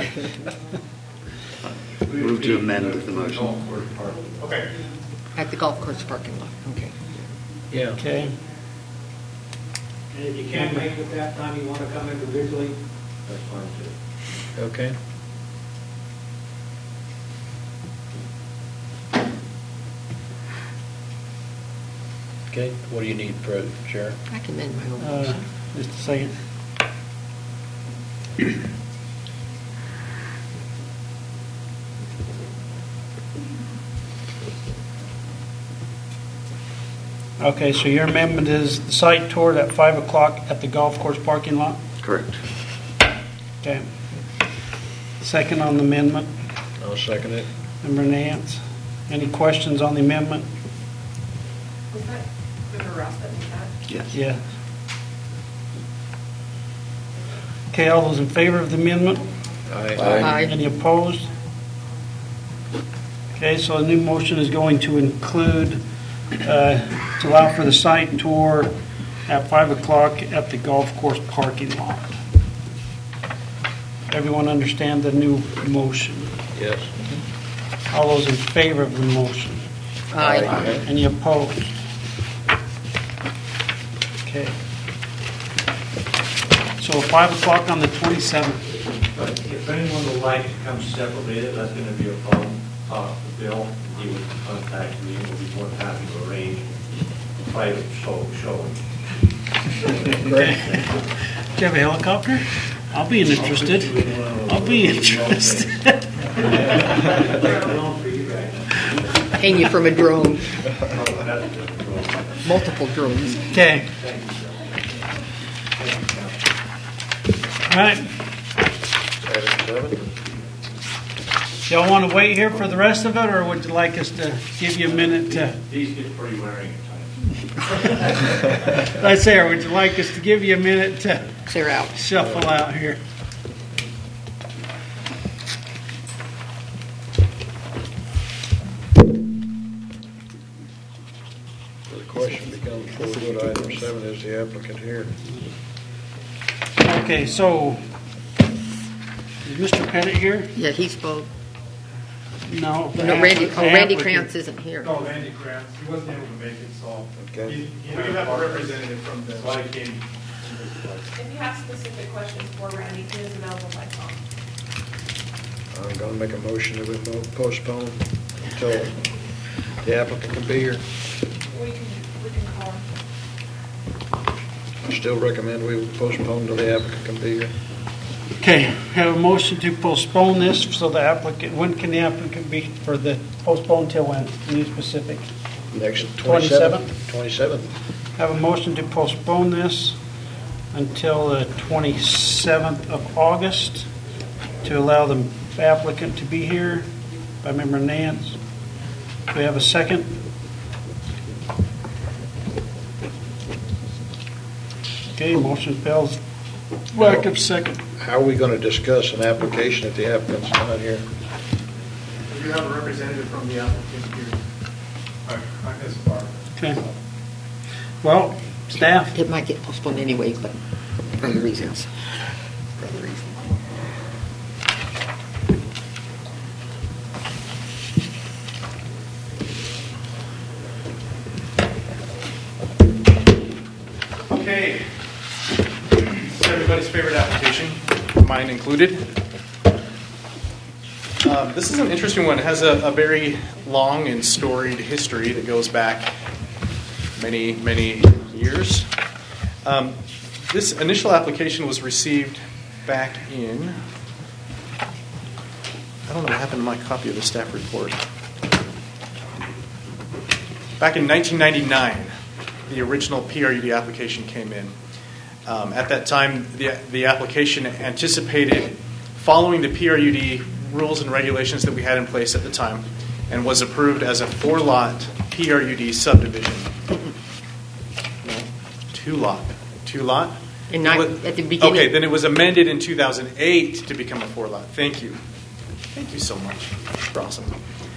[SPEAKER 2] Move to amend the motion.
[SPEAKER 8] Okay.
[SPEAKER 3] At the golf course parking lot. Okay.
[SPEAKER 5] Yeah.
[SPEAKER 1] Okay.
[SPEAKER 10] And if you can't make it at that time, you want to come individually,
[SPEAKER 14] That's fine too.
[SPEAKER 5] Okay. Okay, what do you need, Fred, Sharon?
[SPEAKER 3] I can amend my own motion.
[SPEAKER 1] Just a second. Okay, so your amendment is the site tour at 5 o'clock at the golf course parking lot?
[SPEAKER 2] Correct.
[SPEAKER 1] Okay. Second on the amendment,
[SPEAKER 5] I'll second it.
[SPEAKER 1] member Nance. Any questions on the amendment?
[SPEAKER 12] Was that Member Ross that made that?
[SPEAKER 2] Yes.
[SPEAKER 1] Yeah. Okay, all those in favor of the amendment?
[SPEAKER 3] Aye.
[SPEAKER 1] Any opposed? Okay, so a new motion is going to include, to allow for the site tour at 5 o'clock at the golf course parking lot. Everyone understand the new motion?
[SPEAKER 5] Yes.
[SPEAKER 1] All those in favor of the motion?
[SPEAKER 3] Aye.
[SPEAKER 1] Any opposed? Okay. So 5 o'clock on the 27th.
[SPEAKER 14] But if anyone would like to come separately, that's going to be a problem. Talk to Bill, he would contact me, and we'll be more than happy to arrange a private showing.
[SPEAKER 1] Okay. Do you have a helicopter? I'll be interested. I'll be interested.
[SPEAKER 3] Hang you from a drone. Multiple drones.
[SPEAKER 1] Okay. All right. Y'all want to wait here for the rest of it, or would you like us to give you a minute to?
[SPEAKER 14] These get pretty wearing at times.
[SPEAKER 1] I say, or would you like us to give you a minute to
[SPEAKER 3] clear out,
[SPEAKER 1] shuffle out here?
[SPEAKER 5] The question becomes, before we go to item 7, is the applicant here?
[SPEAKER 1] Okay, so is Mr. Pettit here?
[SPEAKER 3] Yeah, he spoke.
[SPEAKER 1] No.
[SPEAKER 3] No, Randy
[SPEAKER 1] applicant.
[SPEAKER 3] Krantz isn't here.
[SPEAKER 8] No, Randy Krantz, he wasn't able to make it, so.
[SPEAKER 5] Okay.
[SPEAKER 8] We have a representative from the.
[SPEAKER 14] So I came.
[SPEAKER 12] If you have specific questions for Randy, he is available by phone.
[SPEAKER 5] I'm going to make a motion that we postpone until the applicant can be here.
[SPEAKER 12] We can call him.
[SPEAKER 5] Still recommend we postpone till the applicant can be here.
[SPEAKER 1] Okay, have a motion to postpone this so the applicant, when can the applicant be, for the postpone till when? Any specific?
[SPEAKER 5] Next
[SPEAKER 1] 27th?
[SPEAKER 5] 27th.
[SPEAKER 1] Have a motion to postpone this until the 27th of August to allow the applicant to be here by Member Nance. Do we have a second? Okay, motion fails. Lack of second.
[SPEAKER 5] How are we going to discuss an application if the applicant's not here?
[SPEAKER 8] You have a representative from the applicant here.
[SPEAKER 1] Okay. Well, staff?
[SPEAKER 3] It might get postponed anyway, but for other reasons.
[SPEAKER 8] Okay. It's everybody's favorite application, mine included. This is an interesting one. It has a very long and storied history that goes back many, many years. This initial application was received back in, I don't know what happened to my copy of the staff report. Back in 1999, the original PRUD application came in. At that time, the application anticipated following the PRUD rules and regulations that we had in place at the time and was approved as a 4-lot PRUD subdivision. No, 2-lot. 2-lot?
[SPEAKER 3] At the beginning.
[SPEAKER 8] Okay, then it was amended in 2008 to become a 4-lot. Thank you. Thank you so much. You're awesome.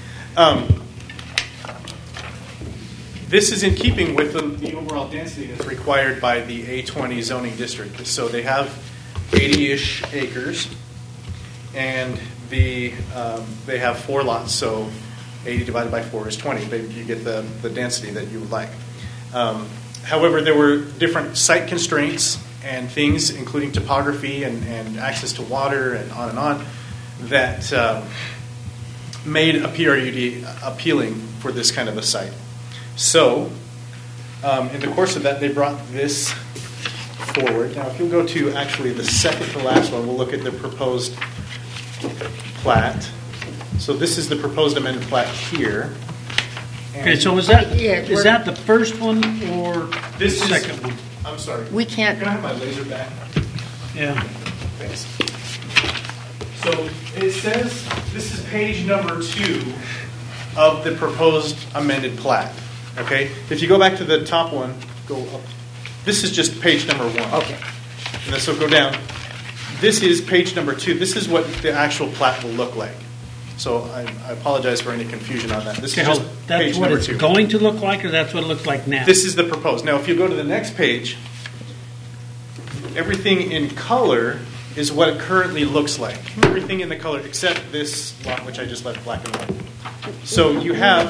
[SPEAKER 8] This is in keeping with the overall density that's required by the A20 zoning district. So they have 80-ish acres, and they have 4 lots. So 80 divided by 4 is 20. You get the density that you would like. However, there were different site constraints and things, including topography and access to water and on, that made a PRUD appealing for this kind of a site. So, in the course of that, they brought this forward. Now, if you'll go to actually the second to last one, we'll look at the proposed plat. So this is the proposed amended plat here.
[SPEAKER 1] Okay, so is that the first one or the second one?
[SPEAKER 8] I'm sorry.
[SPEAKER 3] We can't.
[SPEAKER 8] Can I have my laser back?
[SPEAKER 1] Yeah.
[SPEAKER 8] Thanks. So it says this is page number 2 of the proposed amended plat. Okay? If you go back to the top one, go up. This is just page number 1.
[SPEAKER 3] Okay.
[SPEAKER 8] And then so go down. This is page number 2. This is what the actual plat will look like. So I apologize for any confusion on that. This is just
[SPEAKER 1] that's
[SPEAKER 8] page
[SPEAKER 1] what
[SPEAKER 8] number
[SPEAKER 1] it's
[SPEAKER 8] 2.
[SPEAKER 1] going to look like, or that's what it looks like now?
[SPEAKER 8] This is the proposed. Now, if you go to the next page, everything in color is what it currently looks like. Everything in the color except this lot, which I just left black and white. So you have...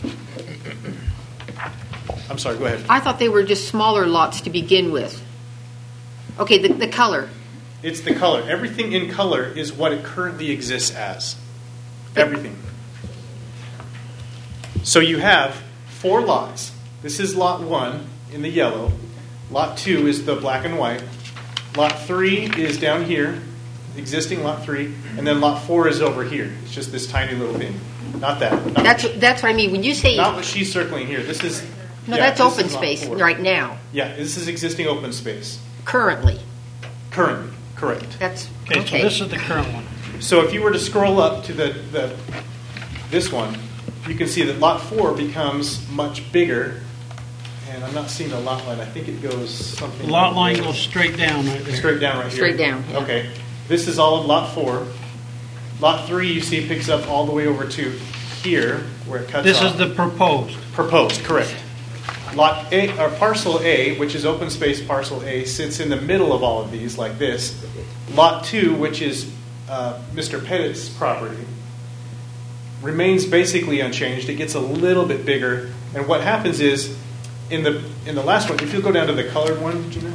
[SPEAKER 8] I'm sorry, go ahead.
[SPEAKER 3] I thought they were just smaller lots to begin with. Okay, the color.
[SPEAKER 8] It's the color. Everything in color is what it currently exists as. Everything. So you have 4 lots. This is lot 1 in the yellow. Lot 2 is the black and white. Lot 3 is down here, existing lot 3, and then lot 4 is over here. It's just this tiny little thing. Not that.
[SPEAKER 3] That's what I mean. When you say
[SPEAKER 8] not what she's circling here. This is
[SPEAKER 3] that's open space right now.
[SPEAKER 8] Yeah, this is existing open space.
[SPEAKER 3] Currently,
[SPEAKER 8] correct.
[SPEAKER 3] That's
[SPEAKER 1] okay. So this is the current one.
[SPEAKER 8] So if you were to scroll up to this one, you can see that lot 4 becomes much bigger. And I'm not seeing the lot line. I think it goes something.
[SPEAKER 1] The lot line goes straight down right there.
[SPEAKER 8] Straight down right here.
[SPEAKER 3] Straight down. Yeah.
[SPEAKER 8] Okay. This is all of lot 4. Lot 3, you see, picks up all the way over to here where it cuts
[SPEAKER 1] This
[SPEAKER 8] off.
[SPEAKER 1] is the proposed.
[SPEAKER 8] Proposed, correct. Lot A, or parcel A, which is open space parcel A, sits in the middle of all of these like this. Lot 2, which is Mr. Pettit's property, remains basically unchanged. It gets a little bit bigger. And what happens is, in the last one, if you go down to the colored one, Gina,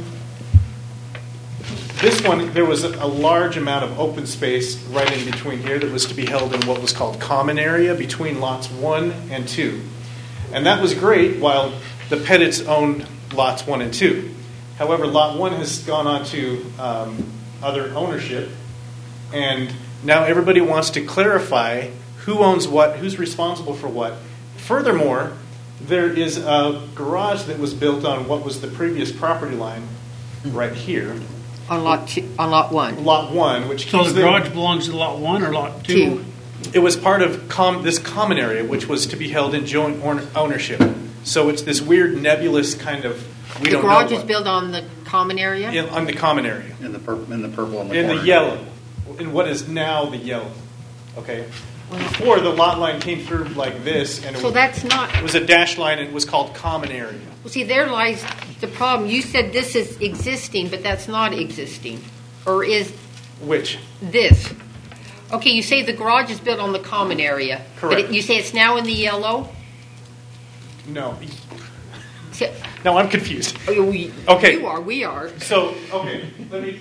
[SPEAKER 8] this one, there was a large amount of open space right in between here that was to be held in what was called common area between lots 1 and 2. And that was great while the Pettits owned lots 1 and 2. However, Lot 1 has gone on to other ownership, and now everybody wants to clarify who owns what, who's responsible for what. Furthermore, there is a garage that was built on what was the previous property line right here.
[SPEAKER 3] On lot 1.
[SPEAKER 8] Lot 1, which
[SPEAKER 1] So
[SPEAKER 8] keeps
[SPEAKER 1] the garage belongs to lot 1 or lot 2?
[SPEAKER 8] It was part of this common area, which was to be held in joint ownership. So it's this weird nebulous kind of, we
[SPEAKER 3] The
[SPEAKER 8] don't know
[SPEAKER 3] garage is
[SPEAKER 8] what.
[SPEAKER 3] built on the common area?
[SPEAKER 8] On the common area.
[SPEAKER 2] In the purple and the
[SPEAKER 8] In
[SPEAKER 2] corner.
[SPEAKER 8] the yellow. In what is now the yellow. Okay? Before, the lot line came through like this, and
[SPEAKER 3] So that's not...
[SPEAKER 8] it was a dash line, and it was called common area.
[SPEAKER 3] Well, see, there lies the problem. You said this is existing, but that's not existing. Or is
[SPEAKER 8] Which?
[SPEAKER 3] this? Okay, you say the garage is built on the common area.
[SPEAKER 8] Correct.
[SPEAKER 3] But you say it's now in the yellow?
[SPEAKER 8] No.
[SPEAKER 3] So-
[SPEAKER 8] No, I'm confused.
[SPEAKER 3] Okay.
[SPEAKER 8] Okay.
[SPEAKER 3] You are, we are.
[SPEAKER 8] So, okay, let me.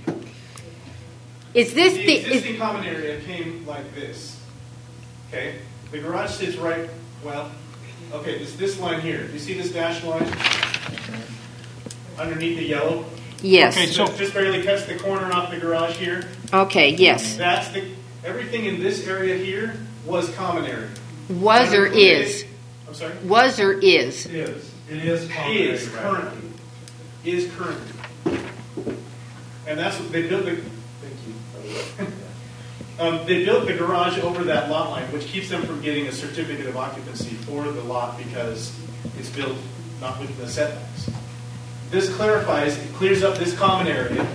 [SPEAKER 3] Is this
[SPEAKER 8] The existing common area came like this. Okay? The garage sits right, well, okay, it's this line here. You see this dash line? Underneath the yellow?
[SPEAKER 3] Yes.
[SPEAKER 8] Okay, so just barely cuts the corner off the garage here.
[SPEAKER 3] Okay, yes.
[SPEAKER 8] That's everything in this area here was common area.
[SPEAKER 3] Was or is?
[SPEAKER 8] I'm sorry?
[SPEAKER 3] Was or is?
[SPEAKER 8] Is. It is common area. Is currently. Is currently. And that's what they built thank you. They built the garage over that lot line, which keeps them from getting a certificate of occupancy for the lot because it's built not within the setbacks. This clarifies, it clears up this common area,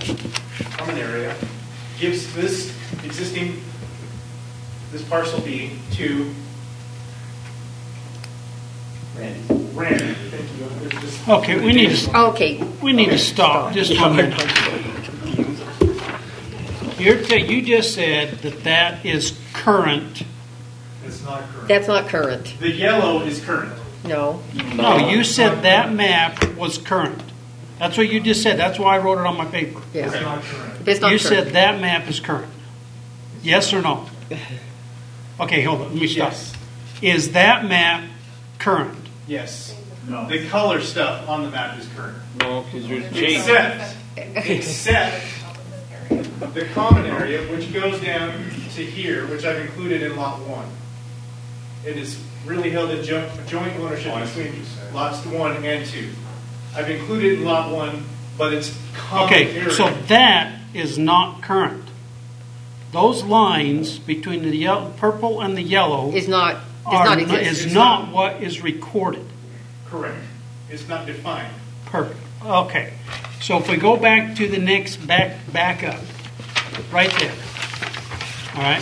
[SPEAKER 8] gives this existing, this parcel B to Randy. Thank you. There's just-
[SPEAKER 1] Okay, we need to,
[SPEAKER 3] Okay.
[SPEAKER 1] we need to stop just one minute. You just said that is current.
[SPEAKER 8] It's not current.
[SPEAKER 3] That's not current.
[SPEAKER 8] The yellow is current.
[SPEAKER 3] No.
[SPEAKER 1] No, you said that map was current. That's what you just said. That's why I wrote it on my paper.
[SPEAKER 3] Yes.
[SPEAKER 8] It's not current.
[SPEAKER 3] It's not
[SPEAKER 1] You
[SPEAKER 3] current.
[SPEAKER 1] said that map is current. Yes or no? Okay, hold on. Let me stop.
[SPEAKER 8] Yes.
[SPEAKER 1] Is that map current?
[SPEAKER 8] Yes. No. The color stuff on the map is current.
[SPEAKER 13] No, because there's change.
[SPEAKER 8] Except the common area, which goes down to here, which I've included in lot 1. It is really held in joint ownership between lots 1 and 2. I've included in lot 1, but it's common
[SPEAKER 1] Okay,
[SPEAKER 8] area.
[SPEAKER 1] so that is not current. Those lines between the purple and the yellow
[SPEAKER 3] Is not exist.
[SPEAKER 1] is not what is recorded.
[SPEAKER 8] Correct. It's not defined.
[SPEAKER 1] Perfect. Okay. So if we go back to the next back up, right there. All right.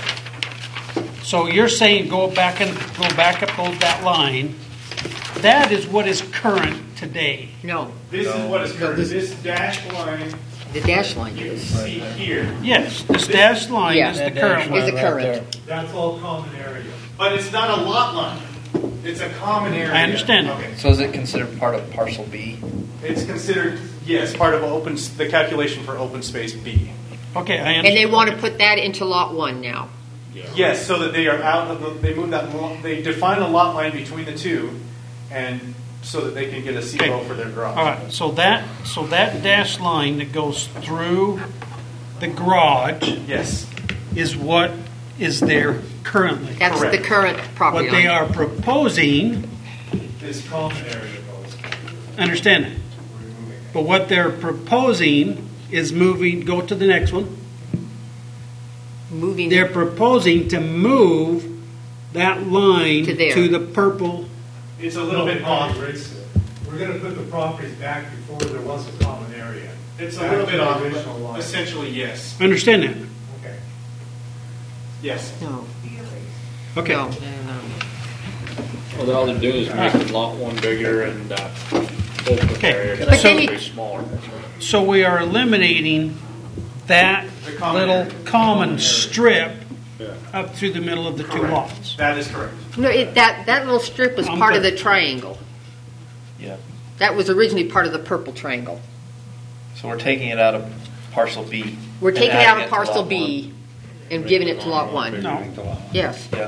[SPEAKER 1] So you're saying go back up that line. That is what is current today.
[SPEAKER 3] No.
[SPEAKER 8] This is what is current. This dashed line
[SPEAKER 3] The dash line
[SPEAKER 8] you
[SPEAKER 3] is.
[SPEAKER 8] see here.
[SPEAKER 1] Yes, this dashed line
[SPEAKER 3] Yeah.
[SPEAKER 1] is the current one.
[SPEAKER 3] Is the current.
[SPEAKER 8] That's all common area. But it's not a lot line. It's a common area.
[SPEAKER 1] I understand.
[SPEAKER 8] Okay.
[SPEAKER 9] So is it considered part of parcel B?
[SPEAKER 8] It's considered, yes, part of the calculation for open space B.
[SPEAKER 1] Okay, I understand.
[SPEAKER 3] And they want to put that into lot 1 now.
[SPEAKER 8] Yes, so that they are out of they move that, they define a lot line between the two, and so that they can get a CO for their garage.
[SPEAKER 1] All right. So that dashed line that goes through the garage
[SPEAKER 8] Yes.
[SPEAKER 1] is what is there currently.
[SPEAKER 3] That's
[SPEAKER 8] Correct.
[SPEAKER 3] the current property
[SPEAKER 1] What they
[SPEAKER 3] line.
[SPEAKER 1] are proposing,
[SPEAKER 8] This common area goes.
[SPEAKER 1] understand that. But what they're proposing is go to the next one.
[SPEAKER 3] Moving.
[SPEAKER 1] They're proposing to move that line
[SPEAKER 3] To there.
[SPEAKER 1] to the purple.
[SPEAKER 8] It's a little bit off.
[SPEAKER 16] We're going to put the properties back before there was a common area.
[SPEAKER 8] It's a little bit off,
[SPEAKER 16] Original
[SPEAKER 8] but
[SPEAKER 16] line.
[SPEAKER 8] essentially yes.
[SPEAKER 1] Understand that?
[SPEAKER 16] Okay.
[SPEAKER 8] Yes.
[SPEAKER 3] No.
[SPEAKER 1] Okay.
[SPEAKER 3] No.
[SPEAKER 13] Well, all they're doing is making lot 1 bigger and open
[SPEAKER 1] Okay.
[SPEAKER 13] area
[SPEAKER 1] But then
[SPEAKER 13] considerably smaller.
[SPEAKER 1] So we are eliminating that
[SPEAKER 8] The common
[SPEAKER 1] little
[SPEAKER 8] area.
[SPEAKER 1] common strip
[SPEAKER 13] Yeah.
[SPEAKER 1] up through the middle of the two
[SPEAKER 8] Correct.
[SPEAKER 1] lots.
[SPEAKER 8] That is correct.
[SPEAKER 3] No, that little strip was
[SPEAKER 1] I'm
[SPEAKER 3] part of
[SPEAKER 1] good.
[SPEAKER 3] the triangle.
[SPEAKER 9] Yeah.
[SPEAKER 3] That was originally part of the purple triangle.
[SPEAKER 9] So we're taking it out of parcel B.
[SPEAKER 3] We're
[SPEAKER 9] and
[SPEAKER 3] taking it
[SPEAKER 9] adding
[SPEAKER 3] out of
[SPEAKER 9] to
[SPEAKER 3] parcel
[SPEAKER 9] lot
[SPEAKER 3] B and giving it to lot 1.
[SPEAKER 1] No.
[SPEAKER 3] Yes.
[SPEAKER 9] one. Yeah.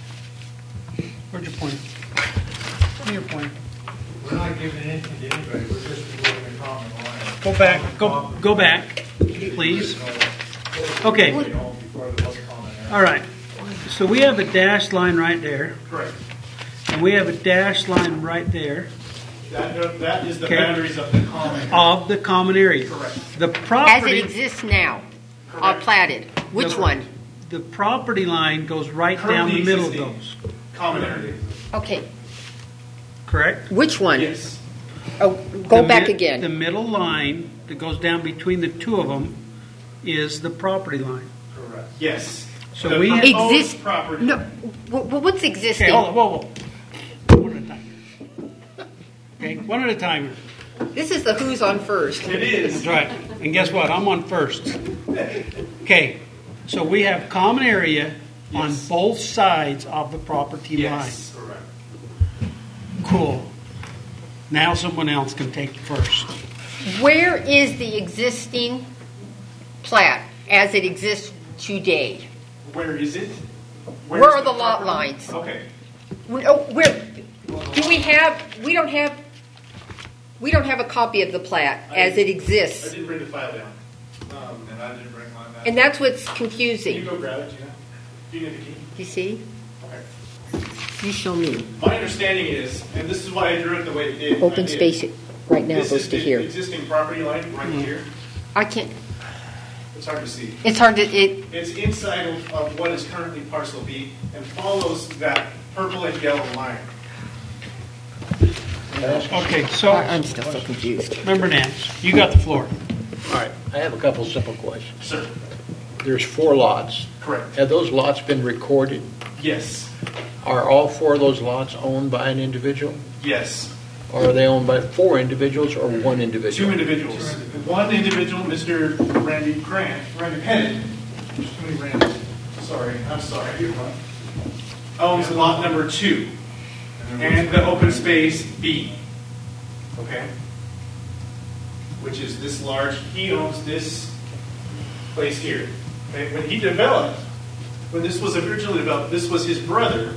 [SPEAKER 1] Where'd you point? Where's your point?
[SPEAKER 16] We're not giving anything to anybody, we're just removing the common line.
[SPEAKER 1] Go back, go back, please. Okay.
[SPEAKER 16] Before there was common area.
[SPEAKER 1] All right. So we have a dashed line right there,
[SPEAKER 16] Correct.
[SPEAKER 1] and we have a dashed line right there
[SPEAKER 16] That is the
[SPEAKER 1] Okay.
[SPEAKER 16] boundaries of the common.
[SPEAKER 1] of the common area.
[SPEAKER 16] Correct.
[SPEAKER 1] The
[SPEAKER 3] As it
[SPEAKER 1] property,
[SPEAKER 3] exists now, all platted. Which one?
[SPEAKER 1] the property line goes right down
[SPEAKER 16] Currently
[SPEAKER 1] the middle of
[SPEAKER 16] existing.
[SPEAKER 1] those,
[SPEAKER 16] Common area.
[SPEAKER 3] Okay,
[SPEAKER 1] correct?
[SPEAKER 3] which one?
[SPEAKER 16] Yes.
[SPEAKER 3] Oh, go
[SPEAKER 1] The
[SPEAKER 3] back
[SPEAKER 1] The
[SPEAKER 3] again.
[SPEAKER 1] middle line that goes down between the two of them is the property line.
[SPEAKER 16] Correct. Yes.
[SPEAKER 1] So
[SPEAKER 16] The
[SPEAKER 1] we
[SPEAKER 16] proposed
[SPEAKER 3] Exist.
[SPEAKER 16] property.
[SPEAKER 3] No, what's existing?
[SPEAKER 1] Okay, hold on, whoa. One at a time. Okay, one at a time.
[SPEAKER 3] This is the who's on first.
[SPEAKER 16] It is.
[SPEAKER 1] That's right. And guess what? I'm on first. Okay, so we have common area on
[SPEAKER 16] Yes.
[SPEAKER 1] both sides of the property
[SPEAKER 16] Yes. Correct.
[SPEAKER 1] line. Cool. Now someone else can take first.
[SPEAKER 3] Where is the existing plat as it exists today?
[SPEAKER 16] Where is it?
[SPEAKER 3] Where
[SPEAKER 16] Where's
[SPEAKER 3] are the lot
[SPEAKER 16] property?
[SPEAKER 3] lines?
[SPEAKER 16] Okay.
[SPEAKER 3] Where do we have? We don't have a copy of the plat as it
[SPEAKER 16] I
[SPEAKER 3] exists,
[SPEAKER 16] didn't bring the file down. And I didn't bring mine back.
[SPEAKER 3] and that's what's
[SPEAKER 16] Can you
[SPEAKER 3] confusing.
[SPEAKER 16] go grab it, Gina? Do you need the key?
[SPEAKER 3] You see?
[SPEAKER 16] Okay.
[SPEAKER 3] You show me.
[SPEAKER 16] My understanding is, and this is why I drew it the way it did.
[SPEAKER 3] Open
[SPEAKER 16] I did.
[SPEAKER 3] space right now
[SPEAKER 16] This
[SPEAKER 3] goes
[SPEAKER 16] is
[SPEAKER 3] to
[SPEAKER 16] the
[SPEAKER 3] here.
[SPEAKER 16] existing property line right here.
[SPEAKER 3] I can't.
[SPEAKER 16] It's hard to see.
[SPEAKER 3] It's hard to. It.
[SPEAKER 16] It's inside of what is currently parcel B and follows that purple and yellow line.
[SPEAKER 1] Okay, so
[SPEAKER 3] I'm still so confused.
[SPEAKER 1] Member Nance, you got the floor.
[SPEAKER 5] All right, I have a couple simple questions.
[SPEAKER 16] Sir.
[SPEAKER 5] There's 4 lots.
[SPEAKER 16] Correct.
[SPEAKER 5] Have those lots been recorded?
[SPEAKER 16] Yes.
[SPEAKER 5] Are all 4 of those lots owned by an individual?
[SPEAKER 16] Yes.
[SPEAKER 5] Or are they owned by 4 individuals or 1 individual?
[SPEAKER 16] 2 individuals. One individual, Mr. Randy Pettit. There's too many Randys. Sorry, I'm sorry. You're fine. Owns lot number 2 and the open space B. Okay? Which is this large. He owns this place here. Okay? When he developed, when this was originally developed, this was his brother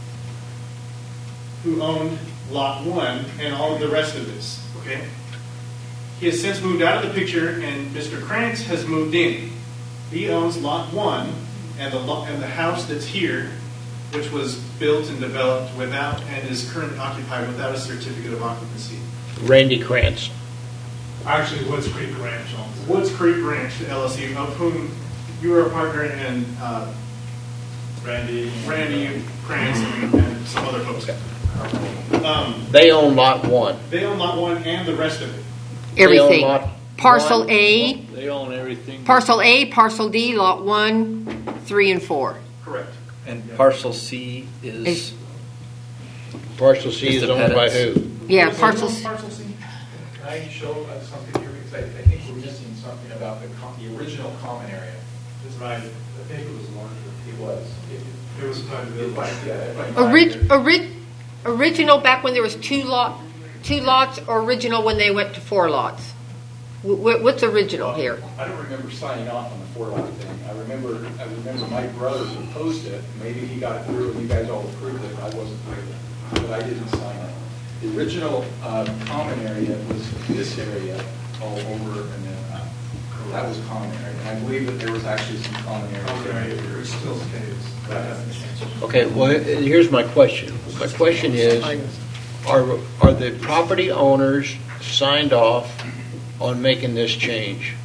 [SPEAKER 16] who owned lot 1 and all of the rest of this. Okay? He has since moved out of the picture, and Mr. Krantz has moved in. He owns lot 1 and the house that's here, which was built and developed without and is currently occupied without a certificate of occupancy.
[SPEAKER 5] Randy Krantz.
[SPEAKER 16] Actually, Woods Creek Ranch owns Woods Creek Ranch LLC, of whom you are a partner in Randy Krantz and some other folks.
[SPEAKER 5] They own lot 1.
[SPEAKER 16] They own lot 1 and the rest of it.
[SPEAKER 3] Everything.
[SPEAKER 5] They own lot
[SPEAKER 3] Parcel
[SPEAKER 5] 1.
[SPEAKER 3] A,
[SPEAKER 14] They own everything.
[SPEAKER 3] Parcel A, Parcel D, Lot 1, 3, and 4.
[SPEAKER 16] Correct.
[SPEAKER 9] And parcel C is,
[SPEAKER 5] Parcel C
[SPEAKER 9] Is
[SPEAKER 5] is
[SPEAKER 9] the
[SPEAKER 5] owned by
[SPEAKER 9] Pettits.
[SPEAKER 5] who?
[SPEAKER 3] Yeah, parcels.
[SPEAKER 16] Parcel C?
[SPEAKER 17] Can I show something here, because I think we're missing something about the original common area.
[SPEAKER 16] Right. I think it was larger.
[SPEAKER 17] It was.
[SPEAKER 16] It was quite a bit
[SPEAKER 17] Like,
[SPEAKER 3] Original back when there was two lots, or original when they went to 4 lots? What's original here?
[SPEAKER 17] I don't remember signing off on the 4-lot thing. I remember my brother proposed it, maybe he got it through and you guys all approved it, I wasn't here, but I didn't sign it. The original common area was this area all over, and then that was common area. And I believe that there was actually some common area.
[SPEAKER 16] There was still caves.
[SPEAKER 5] Okay, well, here's my question. My question is, are the property owners signed off on making this change?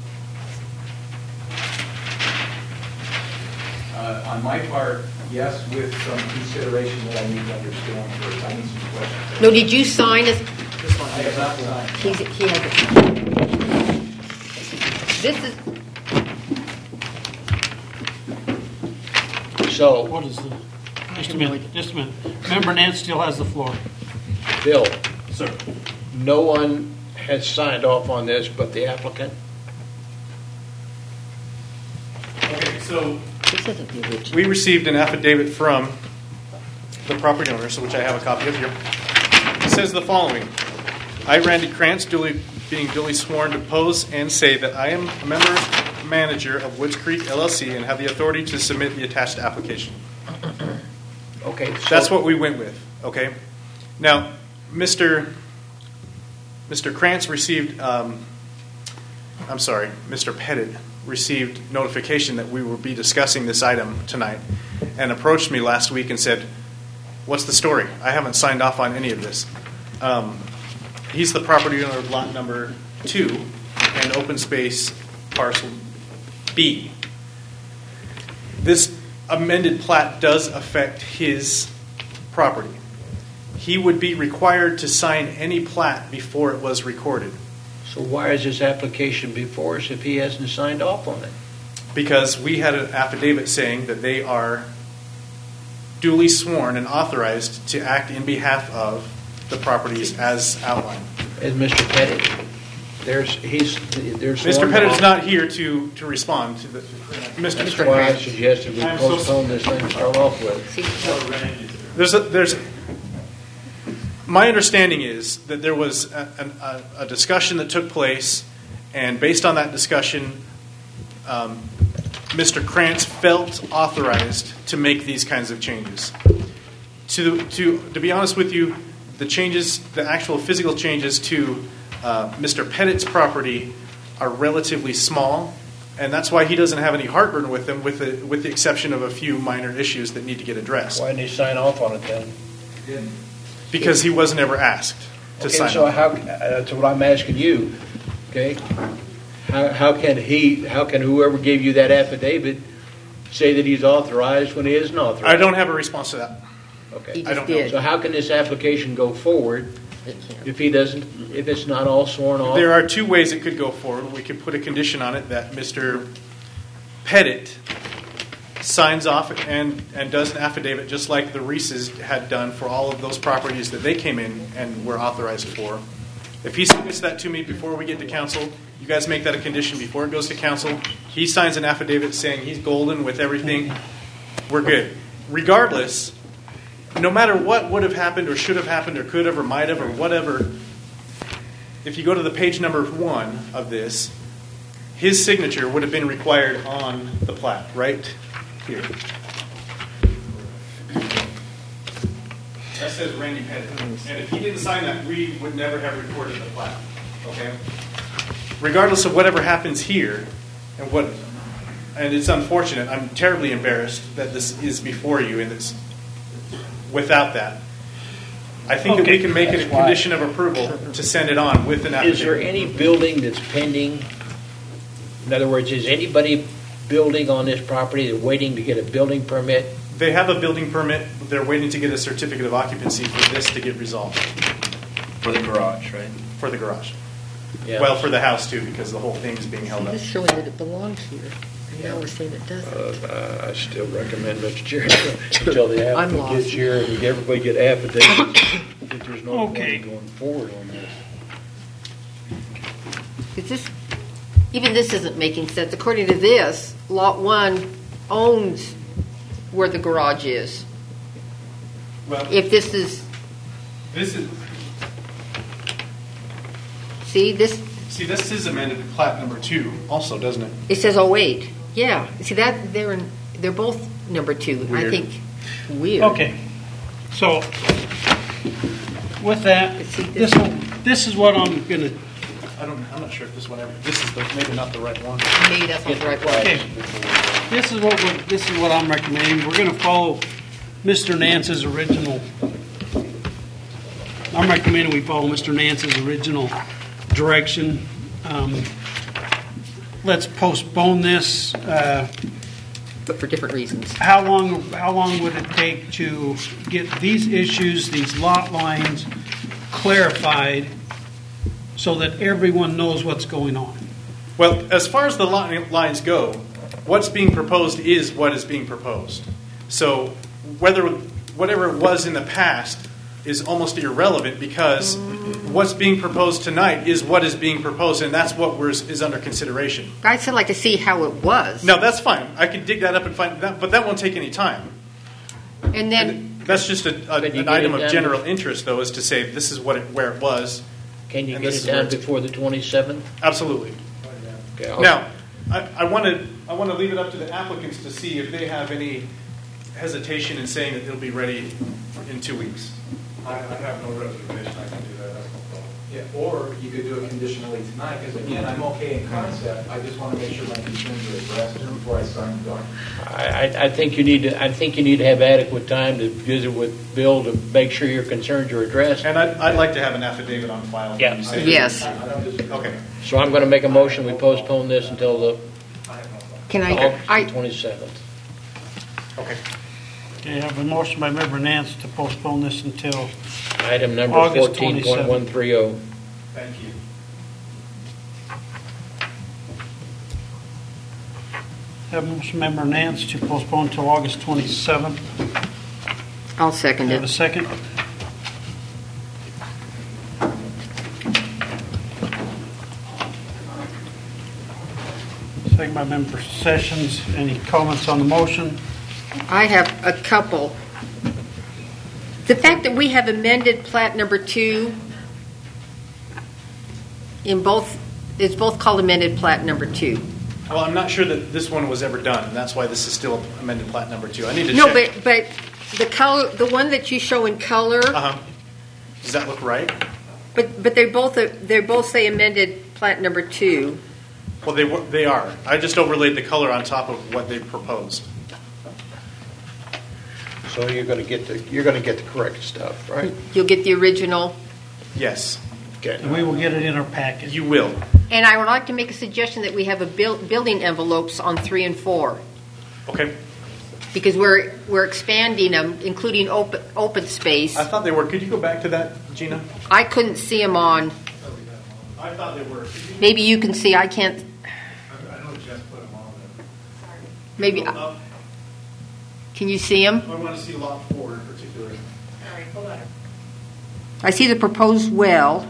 [SPEAKER 17] On my part, yes, with some consideration that I need to understand first. I need some questions.
[SPEAKER 3] No, did you sign it?
[SPEAKER 17] I have not signed.
[SPEAKER 3] He has it. This is,
[SPEAKER 5] So,
[SPEAKER 1] What is the, just a minute. Member Nance still has the floor.
[SPEAKER 5] Bill,
[SPEAKER 16] Sir.
[SPEAKER 5] no one has signed off on this but the applicant?
[SPEAKER 16] Okay, so
[SPEAKER 3] this isn't the original.
[SPEAKER 8] We received an affidavit from the property owner, so which I have a copy of here. It says the following. I, Randy Krantz, being duly sworn, depose and say that I am a member manager of Woods Creek LLC and have the authority to submit the attached application.
[SPEAKER 5] Okay, so
[SPEAKER 8] That's what we went with, okay? Now, Mr. Mr. Krantz received, Mr. Pettit received notification that we will be discussing this item tonight and approached me last week and said, "What's the story? I haven't signed off on any of this." He's the property owner of lot number 2 and open space parcel B. This amended plat does affect his property. He would be required to sign any plat before it was recorded.
[SPEAKER 18] So why is this application before us if he hasn't signed off on it?
[SPEAKER 8] Because we had an affidavit saying that they are duly sworn and authorized to act in behalf of the properties as outlined.
[SPEAKER 18] As Mr. Pettit,
[SPEAKER 8] Mr. Pettit is not here to respond to the Mr.
[SPEAKER 18] That's why I suggested we postpone this thing to start off with.
[SPEAKER 8] My understanding is that there was a discussion that took place, and based on that discussion, Mr. Krantz felt authorized to make these kinds of changes. To be honest with you, the actual physical changes to Mr. Pettit's property are relatively small, and that's why he doesn't have any heartburn with them, with the exception of a few minor issues that need to get addressed.
[SPEAKER 18] Why didn't he sign off on it then?
[SPEAKER 8] Because he wasn't ever asked to sign off.
[SPEAKER 18] That's what I'm asking you. Okay, how can whoever gave you that affidavit say that he's authorized when he isn't authorized?
[SPEAKER 8] I don't have a response to that.
[SPEAKER 18] Okay,
[SPEAKER 8] I don't know.
[SPEAKER 18] So how can this application go forward if it's not all sworn off?
[SPEAKER 8] There are two ways it could go forward. We could put a condition on it that Mr. Pettit signs off and does an affidavit just like the Reeses had done for all of those properties that they came in and were authorized for. If he submits that to me before we get to council, you guys make that a condition before it goes to council. He signs an affidavit saying he's golden with everything. We're good. Regardless, no matter what would have happened or should have happened or could have or might have or whatever, if you go to the page number 1 of this, his signature would have been required on the plat, right here. That says Randy Pettit. And if he didn't sign that, we would never have recorded the plat. Okay? Regardless of whatever happens here, and it's unfortunate, I'm terribly embarrassed that this is before you and it's without that. I think that we can make it a condition of approval to send it on with an affidavit.
[SPEAKER 18] Is there any building that's pending? In other words, is anybody building on this property that's waiting to get a building permit?
[SPEAKER 8] They have a building permit. They're waiting to get a certificate of occupancy for this to get resolved.
[SPEAKER 9] For the garage, right?
[SPEAKER 8] For the garage.
[SPEAKER 18] Yeah.
[SPEAKER 8] Well, for the house too, because the whole thing is being held up.
[SPEAKER 3] This is showing that it belongs here. And now we're saying it doesn't.
[SPEAKER 18] I still recommend Mr. Chairman until the
[SPEAKER 3] I'm
[SPEAKER 18] applicant
[SPEAKER 3] lost.
[SPEAKER 18] gets here and everybody get affidavits that there's no point going forward on this.
[SPEAKER 3] Even this isn't making sense. According to this, Lot 1 owns where the garage is.
[SPEAKER 8] Well,
[SPEAKER 3] if this is... See, this
[SPEAKER 8] is amended to plat number 2 also, doesn't it?
[SPEAKER 3] It says 08. Yeah. See, that they're both number 2.
[SPEAKER 8] Weird.
[SPEAKER 3] I think weird.
[SPEAKER 1] Okay. So with that, this is what I'm going to...
[SPEAKER 8] I'm not sure if this one ever... This is maybe not the right one.
[SPEAKER 3] Maybe that's not the right one.
[SPEAKER 1] Okay. This is what I'm recommending. We're going to follow Mr. Nance's original... I'm recommending we follow Mr. Nance's original direction. Let's postpone this.
[SPEAKER 3] But for different reasons.
[SPEAKER 1] How long would it take to get these issues, these lot lines clarified so that everyone knows what's going on?
[SPEAKER 8] Well, as far as the lot lines go, what's being proposed is what is being proposed. So whatever it was in the past is almost irrelevant because what's being proposed tonight is what is being proposed, and that's what is under consideration.
[SPEAKER 3] I'd still like to see how it was.
[SPEAKER 8] No, that's fine. I can dig that up and find that, but that won't take any time.
[SPEAKER 3] And then
[SPEAKER 8] that's just an item of general interest, though, is to say this is where it was.
[SPEAKER 18] Can you get it done before the 27th?
[SPEAKER 8] Absolutely.
[SPEAKER 18] Okay,
[SPEAKER 8] now, I want to leave it up to the applicants to see if they have any hesitation in saying that it'll be ready in 2 weeks.
[SPEAKER 16] I have no reservation. I can do that. That's no problem.
[SPEAKER 17] Yeah, or you could do it conditionally tonight, because again, I'm okay in concept, I just want to make sure my concerns are addressed before I sign the document.
[SPEAKER 18] I think you need to have adequate time to visit with Bill to make sure your concerns are addressed.
[SPEAKER 8] And I'd like to have an affidavit on file.
[SPEAKER 18] Yeah.
[SPEAKER 8] You say
[SPEAKER 3] Yes.
[SPEAKER 8] Okay.
[SPEAKER 18] So I'm going to make a motion, we postpone this until the
[SPEAKER 3] Can
[SPEAKER 18] August
[SPEAKER 3] I
[SPEAKER 18] 27th.
[SPEAKER 8] Okay.
[SPEAKER 1] Okay, I have a motion by Member Nance to postpone this until
[SPEAKER 18] Item number
[SPEAKER 1] August
[SPEAKER 18] 14.130.
[SPEAKER 8] Thank you.
[SPEAKER 1] have a motion by Member Nance to postpone until August 27th.
[SPEAKER 3] I'll second
[SPEAKER 1] Have a
[SPEAKER 3] it.
[SPEAKER 1] second? Second by Member Sessions. Any comments on the motion?
[SPEAKER 3] I have a couple. The fact that we have amended plat number 2 in both, it's both called amended plat number 2.
[SPEAKER 8] Well, I'm not sure that this one was ever done, and that's why this is still amended plat number 2. I need to
[SPEAKER 3] No,
[SPEAKER 8] check.
[SPEAKER 3] but the color, the one that you show in color,
[SPEAKER 8] Does that look right?
[SPEAKER 3] but they both say amended plat number 2.
[SPEAKER 8] Well, they are. I just overlaid the color on top of what they proposed.
[SPEAKER 5] So you're going to get the correct stuff, right?
[SPEAKER 3] You'll get the original.
[SPEAKER 8] Yes.
[SPEAKER 5] Okay.
[SPEAKER 1] And we will get it in our packet.
[SPEAKER 8] You will.
[SPEAKER 3] And I would like to make a suggestion that we have a building envelopes on 3 and 4.
[SPEAKER 8] Okay.
[SPEAKER 3] Because we're expanding them, including open space.
[SPEAKER 8] I thought they were. Could you go back to that, Gina?
[SPEAKER 3] I couldn't see them on.
[SPEAKER 8] I thought they were.
[SPEAKER 3] Maybe you can see. I can't.
[SPEAKER 16] I know Jeff put them on there.
[SPEAKER 3] Maybe. Can you see them?
[SPEAKER 16] I want to see lot 4 in particular.
[SPEAKER 12] All right, hold on.
[SPEAKER 3] I see the proposed well.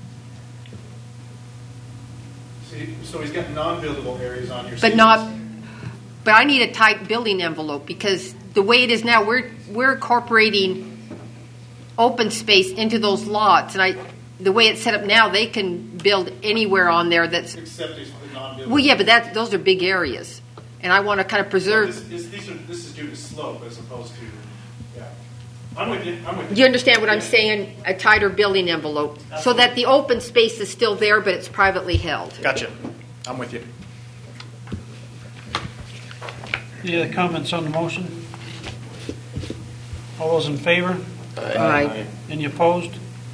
[SPEAKER 16] See, so he's got non-buildable areas on your.
[SPEAKER 3] But not. But I need a tight building envelope because the way it is now, we're incorporating open space into those lots, and the way it's set up now, they can build anywhere on there. That's
[SPEAKER 16] Except it's the non-buildable.
[SPEAKER 3] well, yeah, but those are big areas, and I want to kind of preserve.
[SPEAKER 16] This is due to slope as opposed to. Yeah. I'm with you.
[SPEAKER 3] Do you understand what I'm saying? A tighter building envelope, so that the open space is still there, but it's privately held.
[SPEAKER 8] Gotcha. I'm with you.
[SPEAKER 1] Any other comments on the motion? All those in favor?
[SPEAKER 3] Aye.
[SPEAKER 1] Any opposed?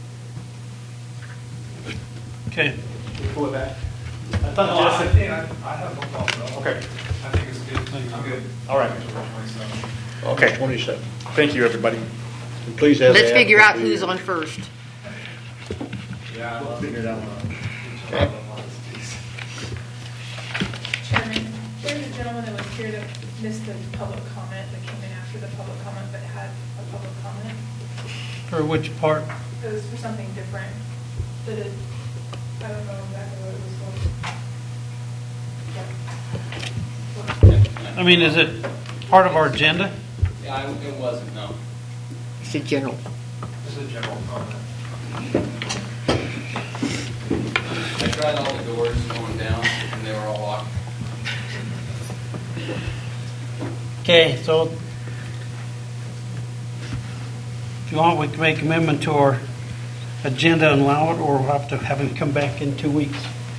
[SPEAKER 1] Okay.
[SPEAKER 8] Pull it back. I
[SPEAKER 16] No,
[SPEAKER 8] thought Jess said.
[SPEAKER 16] I have no problem at all.
[SPEAKER 8] Okay.
[SPEAKER 16] I think it's good. I'm good.
[SPEAKER 8] All right.
[SPEAKER 18] Okay. 27.
[SPEAKER 8] Thank you, everybody.
[SPEAKER 18] And please have
[SPEAKER 3] Let's
[SPEAKER 18] the
[SPEAKER 3] figure out
[SPEAKER 18] applicant
[SPEAKER 3] who's
[SPEAKER 18] be-
[SPEAKER 3] on first.
[SPEAKER 16] Yeah, we'll figure that one out.
[SPEAKER 19] Chairman, there's a gentleman that was here that missed the public comment, that came in after the public comment, but had a public comment.
[SPEAKER 1] For which part?
[SPEAKER 19] It was for something different, that it, I don't know exactly what it was for.
[SPEAKER 1] I mean, is it part of our agenda?
[SPEAKER 20] Yeah, it wasn't, no.
[SPEAKER 3] It's a general.
[SPEAKER 16] This is a general comment.
[SPEAKER 20] I tried all the doors going down, and they were all locked.
[SPEAKER 1] Okay, so if you want, we can make amendment to our agenda and allow it, or we'll have to have him come back in 2 weeks.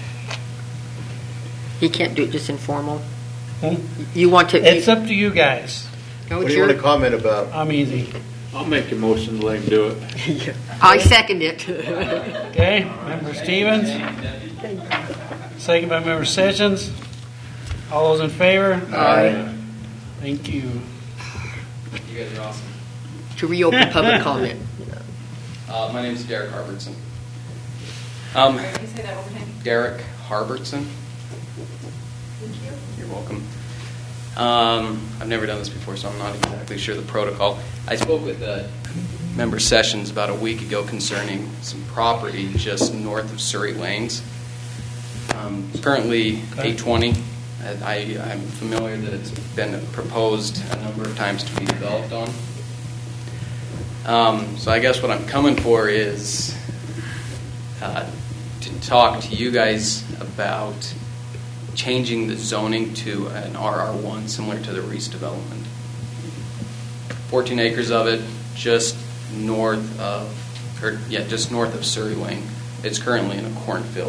[SPEAKER 3] He can't do it just informal.
[SPEAKER 1] Hmm?
[SPEAKER 3] You want to?
[SPEAKER 1] It's up to you guys.
[SPEAKER 3] No,
[SPEAKER 5] What
[SPEAKER 3] it's
[SPEAKER 5] do you want
[SPEAKER 3] your-
[SPEAKER 5] to comment about?
[SPEAKER 1] I'm easy.
[SPEAKER 18] I'll make a motion to let him do it.
[SPEAKER 3] I second it.
[SPEAKER 1] Okay, Member Stevens. Second by Member Sessions. All those in favor?
[SPEAKER 3] Aye.
[SPEAKER 1] Thank you.
[SPEAKER 20] You guys are awesome.
[SPEAKER 3] To reopen public comment.
[SPEAKER 20] My name is Derek Harbertson.
[SPEAKER 19] Can you say that over again?
[SPEAKER 20] Derek Harbertson.
[SPEAKER 19] Thank you.
[SPEAKER 20] You're welcome. I've never done this before, so I'm not exactly sure the protocol. I spoke with Member Sessions about a week ago concerning some property just north of Surrey Lanes. It's currently 820. I'm familiar that it's been proposed a number of times to be developed on. So I guess what I'm coming for is to talk to you guys about changing the zoning to an RR1, similar to the Reese development. 14 acres of it, just north of Surrey Lane. It's currently in a cornfield.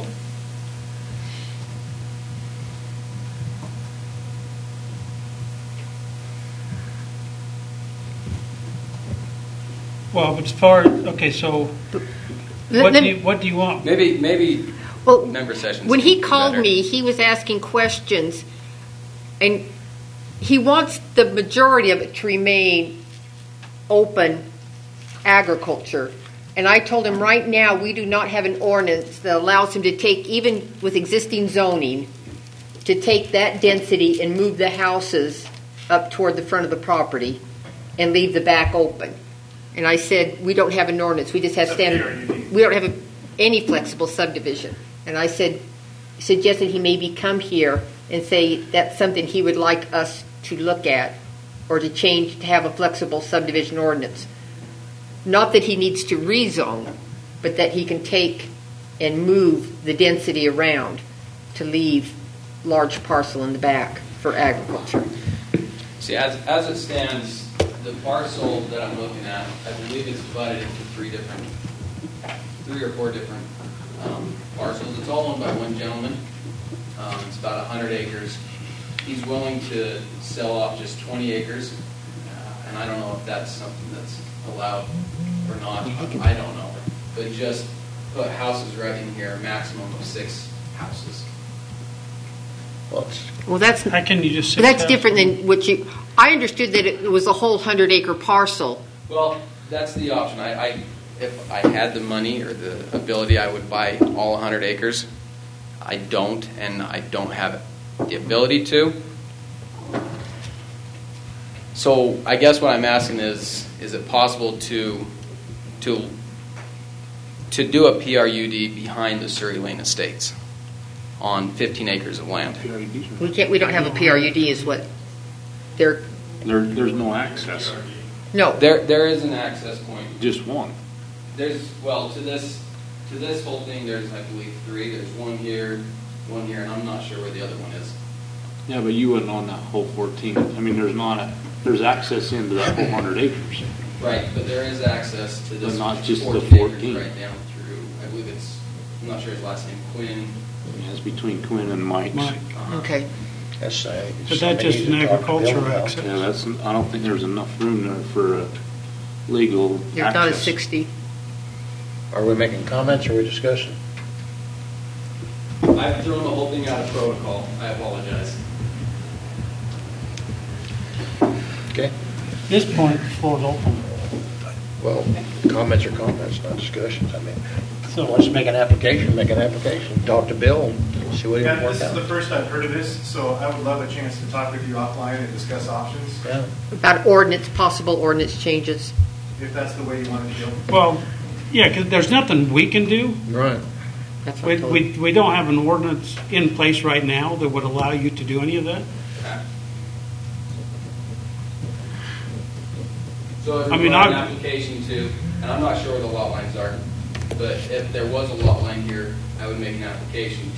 [SPEAKER 1] Well, but as far, okay, so what do you want?
[SPEAKER 20] Maybe
[SPEAKER 3] Well,
[SPEAKER 20] member sessions.
[SPEAKER 3] when
[SPEAKER 20] can
[SPEAKER 3] he
[SPEAKER 20] do
[SPEAKER 3] called
[SPEAKER 20] better.
[SPEAKER 3] me, he was asking questions, and he wants the majority of it to remain open agriculture. And I told him right now we do not have an ordinance that allows him to take, even with existing zoning, to take that density and move the houses up toward the front of the property and leave the back open. And I said, we don't have an ordinance. We just have standard. We don't have any flexible subdivision. And I suggested he maybe come here and say that's something he would like us to look at or to change, to have a flexible subdivision ordinance. Not that he needs to rezone, but that he can take and move the density around to leave large parcel in the back for agriculture.
[SPEAKER 20] See, as it stands, the parcel that I'm looking at, I believe it's divided into three or four different parcels. It's all owned by one gentleman. It's about 100 acres. He's willing to sell off just 20 acres, and I don't know if that's something that's allowed or not. I don't know. But just put houses right in here, a maximum of 6 houses.
[SPEAKER 3] Well, that's
[SPEAKER 1] how can you just say
[SPEAKER 3] that's different than what you. I understood that it was a whole 100-acre parcel.
[SPEAKER 20] Well, that's the option. If I had the money or the ability, I would buy all 100 acres. I don't, and I don't have the ability to. So I guess what I'm asking is it possible to do a PRUD behind the Surrey Lane Estates on 15 acres of land?
[SPEAKER 3] We don't have a PRUD, is what they're.
[SPEAKER 21] There's no access.
[SPEAKER 3] No.
[SPEAKER 20] There is an access point.
[SPEAKER 21] Just one.
[SPEAKER 20] There's to this whole thing. There's, I believe, 3. There's one here, and I'm not sure where the other one is.
[SPEAKER 21] Yeah, but you wouldn't own that whole 14. I mean, there's access into that whole 100 acres.
[SPEAKER 20] Right, but there is access to this.
[SPEAKER 21] But not just
[SPEAKER 20] 14
[SPEAKER 21] the 14.
[SPEAKER 20] acres right down through. I believe I'm not sure his last name, Quinn.
[SPEAKER 21] Yeah, it's between Quinn and Mike's.
[SPEAKER 3] Okay.
[SPEAKER 5] That's
[SPEAKER 1] But that's just an agricultural access.
[SPEAKER 21] Yeah, I don't think there's enough room there for a legal
[SPEAKER 3] There's
[SPEAKER 21] access.
[SPEAKER 3] not a 60.
[SPEAKER 5] Are we making comments or are we discussing?
[SPEAKER 20] I've thrown the whole thing out of protocol. I apologize.
[SPEAKER 5] Okay.
[SPEAKER 1] At this point, the floor is open.
[SPEAKER 5] Well, comments are comments, not discussions. I mean,
[SPEAKER 1] So
[SPEAKER 5] wants to make an application, make an application. Talk to Bill and see what he
[SPEAKER 8] Yeah,
[SPEAKER 5] can work
[SPEAKER 8] this is
[SPEAKER 5] out.
[SPEAKER 8] the first I've heard of this, so I would love a chance to talk with you offline and discuss options,
[SPEAKER 5] Yeah.
[SPEAKER 3] About possible ordinance changes.
[SPEAKER 8] if that's the way you want to deal.
[SPEAKER 1] Well, yeah, because there's nothing we can do.
[SPEAKER 5] Right.
[SPEAKER 3] That's what I told him.
[SPEAKER 1] We don't have an ordinance in place right now that would allow you to do any of that.
[SPEAKER 20] So if
[SPEAKER 1] I
[SPEAKER 20] you
[SPEAKER 1] mean,
[SPEAKER 20] brought an
[SPEAKER 1] I'm-
[SPEAKER 20] application to, and I'm not sure where the lot lines are, but if there was a lot line here, I would make an application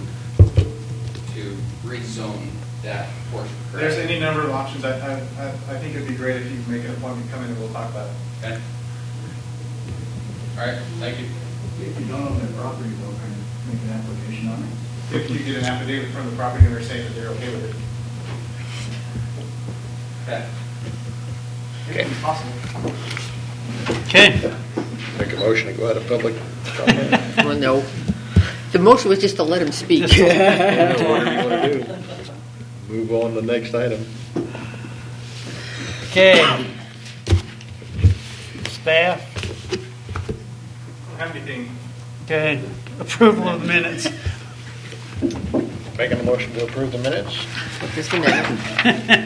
[SPEAKER 20] to rezone that portion.
[SPEAKER 8] If there's any number of options, I think it'd be great if you make an appointment, come in and we'll talk about it.
[SPEAKER 20] Okay. All right, thank you.
[SPEAKER 22] If you don't own that property, though, can you make an application on it?
[SPEAKER 8] If you get an affidavit from the property owner saying that they're okay with it.
[SPEAKER 20] Okay.
[SPEAKER 8] If it's possible.
[SPEAKER 1] Okay.
[SPEAKER 5] Make a motion to go out of public comment.
[SPEAKER 3] Well, no. The motion was just to let him speak.
[SPEAKER 5] Whatever you want to do. Move on to the next item.
[SPEAKER 1] Okay. Staff.
[SPEAKER 8] Don't have anything.
[SPEAKER 1] Okay. Approval of the minutes.
[SPEAKER 5] Making a motion to approve the minutes.
[SPEAKER 3] Just a minute.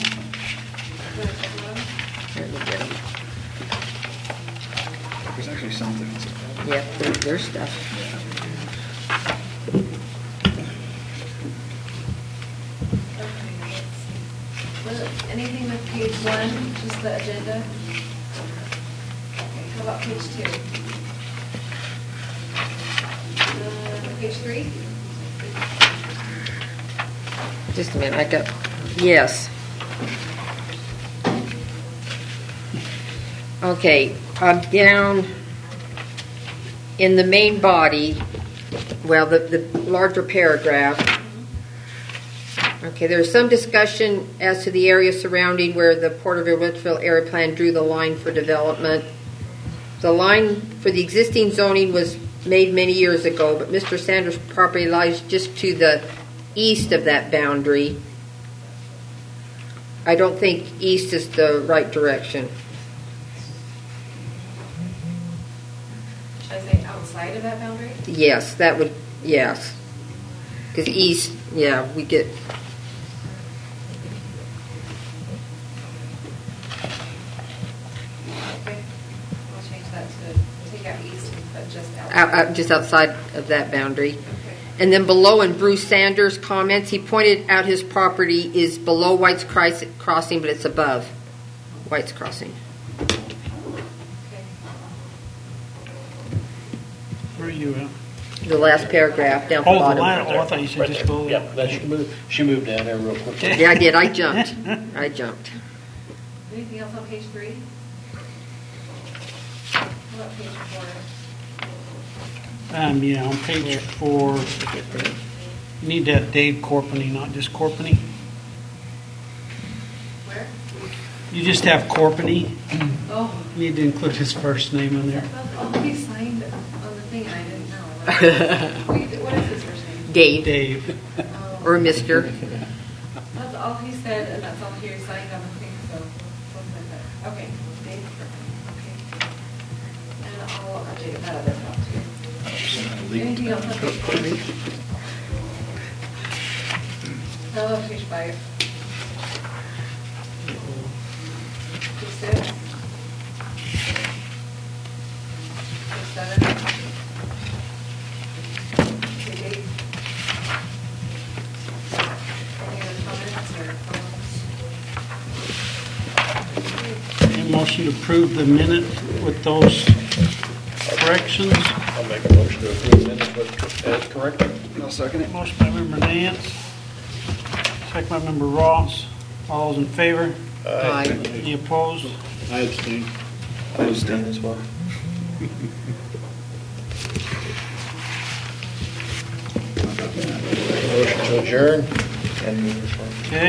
[SPEAKER 22] There's actually something.
[SPEAKER 3] Yeah, there's stuff.
[SPEAKER 15] Anything with page 1, just the agenda? Okay, how about page 2? Page 3?
[SPEAKER 3] Just a minute. I got. Yes. Okay. I'm down in the main body well, the larger paragraph. Okay, there's some discussion as to the area surrounding where the Porterville-Litchfield area plan drew the line for development. The line for the existing zoning was made many years ago, but Mr. Sanders' property lies just to the east of that boundary. I don't think east is the right direction.
[SPEAKER 15] Should I say outside of that boundary?
[SPEAKER 3] Yes, that would, yes. Because east, yeah, we get...
[SPEAKER 15] Okay, I'll change that to take out east and put just outside.
[SPEAKER 3] just outside of that boundary. And then below in Bruce Sanders' comments, he pointed out his property is below White's Crossing, but it's above White's Crossing.
[SPEAKER 1] Where are you at?
[SPEAKER 3] The last paragraph down at the
[SPEAKER 1] Oh, the
[SPEAKER 3] bottom.
[SPEAKER 1] line. Oh, I thought you said just below.
[SPEAKER 18] Yeah, that she moved down there real quick.
[SPEAKER 3] Yeah, I did. I jumped. I jumped.
[SPEAKER 15] Anything else on page 3? What about page 4?
[SPEAKER 1] Yeah, on page 4, you need to have Dave Corpany, not just Corpany.
[SPEAKER 15] Where?
[SPEAKER 1] You just have Corpany.
[SPEAKER 15] Oh.
[SPEAKER 1] You need to include his first name in there.
[SPEAKER 15] Oh, he signed on the thing and I didn't know. Wait, what is his first name?
[SPEAKER 3] Dave.
[SPEAKER 1] Dave.
[SPEAKER 3] Or Mr.
[SPEAKER 15] That's all he said, and that's all he signed on the thing, so something like that. Okay, Dave. Okay. And I'll update that other stuff too. Anything else on page 4? I love page 5. Page 6. Page 7. Page 8. Any other comments or comments?
[SPEAKER 1] Any motion to approve the minute with those corrections?
[SPEAKER 5] I'll make a motion to approve the minutes as corrected.
[SPEAKER 2] I'll second it.
[SPEAKER 1] Motion by Member Nance, second by Member Ross. All those in favor?
[SPEAKER 3] Aye.
[SPEAKER 1] Any opposed?
[SPEAKER 5] I abstain.
[SPEAKER 9] I abstain as well.
[SPEAKER 5] Motion to adjourn.
[SPEAKER 1] Okay.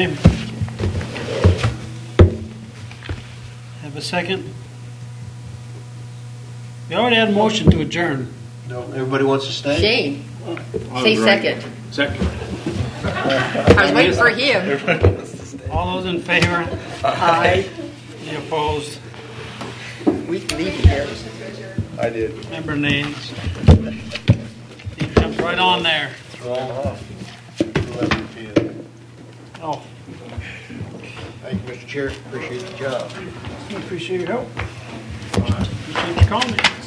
[SPEAKER 1] Have a second? We already had a motion to adjourn.
[SPEAKER 5] No, everybody wants to stay?
[SPEAKER 3] Shane. Say second.
[SPEAKER 13] Second.
[SPEAKER 3] I was waiting for him.
[SPEAKER 1] All those in favor?
[SPEAKER 3] Aye.
[SPEAKER 1] Any opposed?
[SPEAKER 3] We can leave here.
[SPEAKER 5] I did.
[SPEAKER 1] Member Nance. He jumped right on there.
[SPEAKER 5] Throw them off. 11 p.m.
[SPEAKER 1] Oh,
[SPEAKER 5] Thank you, Mr. Chair. Appreciate the job.
[SPEAKER 1] appreciate your help. Appreciate your comment.